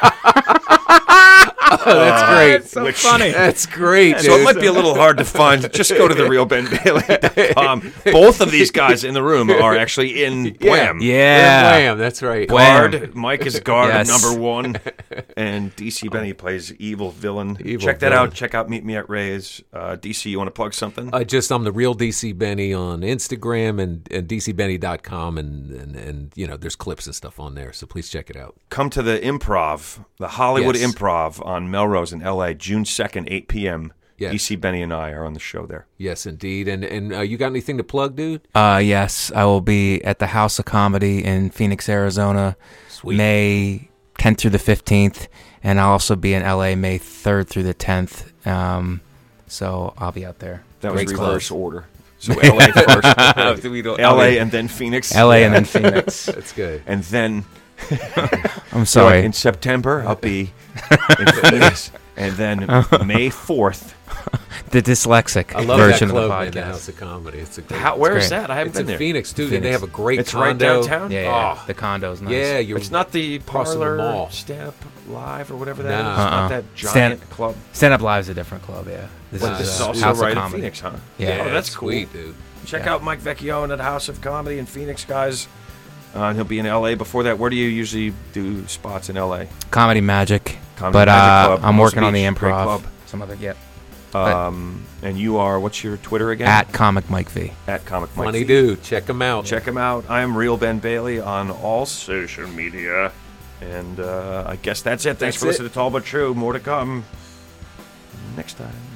Oh, that's great. so which- funny. That's great, So it dude. might be a little hard to find. Just go to the real ben bailey dot com. Both of these guys in the room are actually in BWAM. Yeah. Wham, that's right. Wham. Guard. Mike is guard Yes. number one. And D C Benny plays evil villain. Evil Check that villain. out. Check out Meet Me at Ray's. Uh, D C, you want to plug something? Uh, just I'm the real D C Benny on Instagram and, and D C Benny dot com and, and and you know there's clips and stuff on there, so please check it out. Come to the Improv, the Hollywood Yes. Improv on Melrose in L A, June second, eight p.m. Yes. D C Benny and I are on the show there. Yes, indeed. And and uh, you got anything to plug, dude? Uh, yes, I will be at the House of Comedy in Phoenix, Arizona, Sweet. May tenth through the fifteenth, and I'll also be in L A May third through the tenth. Um, so I'll be out there. That Great was club. reverse order. So L A first, L A and then Phoenix. L A and then Phoenix. That's good. And then I'm sorry. in September, I'll be in Phoenix. And then May fourth. The dyslexic I love that version club, of man, the the podcast. House of Comedy. It's a great. How, where is great. that? I haven't it's been in there. Phoenix, dude, and they Phoenix. have a great It's right condo. downtown? Yeah, yeah. Oh. The condo's nice. Yeah, you're It's not the Crossing the Parlor mall. Stand Up Live or whatever that No. is. It's not Uh-uh. that giant Stand- club. Stand Up Live's a different club, yeah. This But is, this is uh, also House of right in Comedy. Phoenix, huh? Yeah. Oh, that's cool. sweet, dude. Check Yeah. out Mike Vecchione at House of Comedy in Phoenix, guys. Uh, and he'll be in L A. Before that, where do you usually do spots in L A? Comedy Magic. Comedy but Magic uh, Club, I'm Hermosa working on the Beach, great improv. club. Some other, yeah. Um, and you are, what's your Twitter again? At Comic Mike V. At Comic Mike. Funny V. dude. Check him out. Check him out. I am Real Ben Bailey on all social media. And uh, I guess that's it. Thanks That's for it. listening to Tall But True. More to come next time.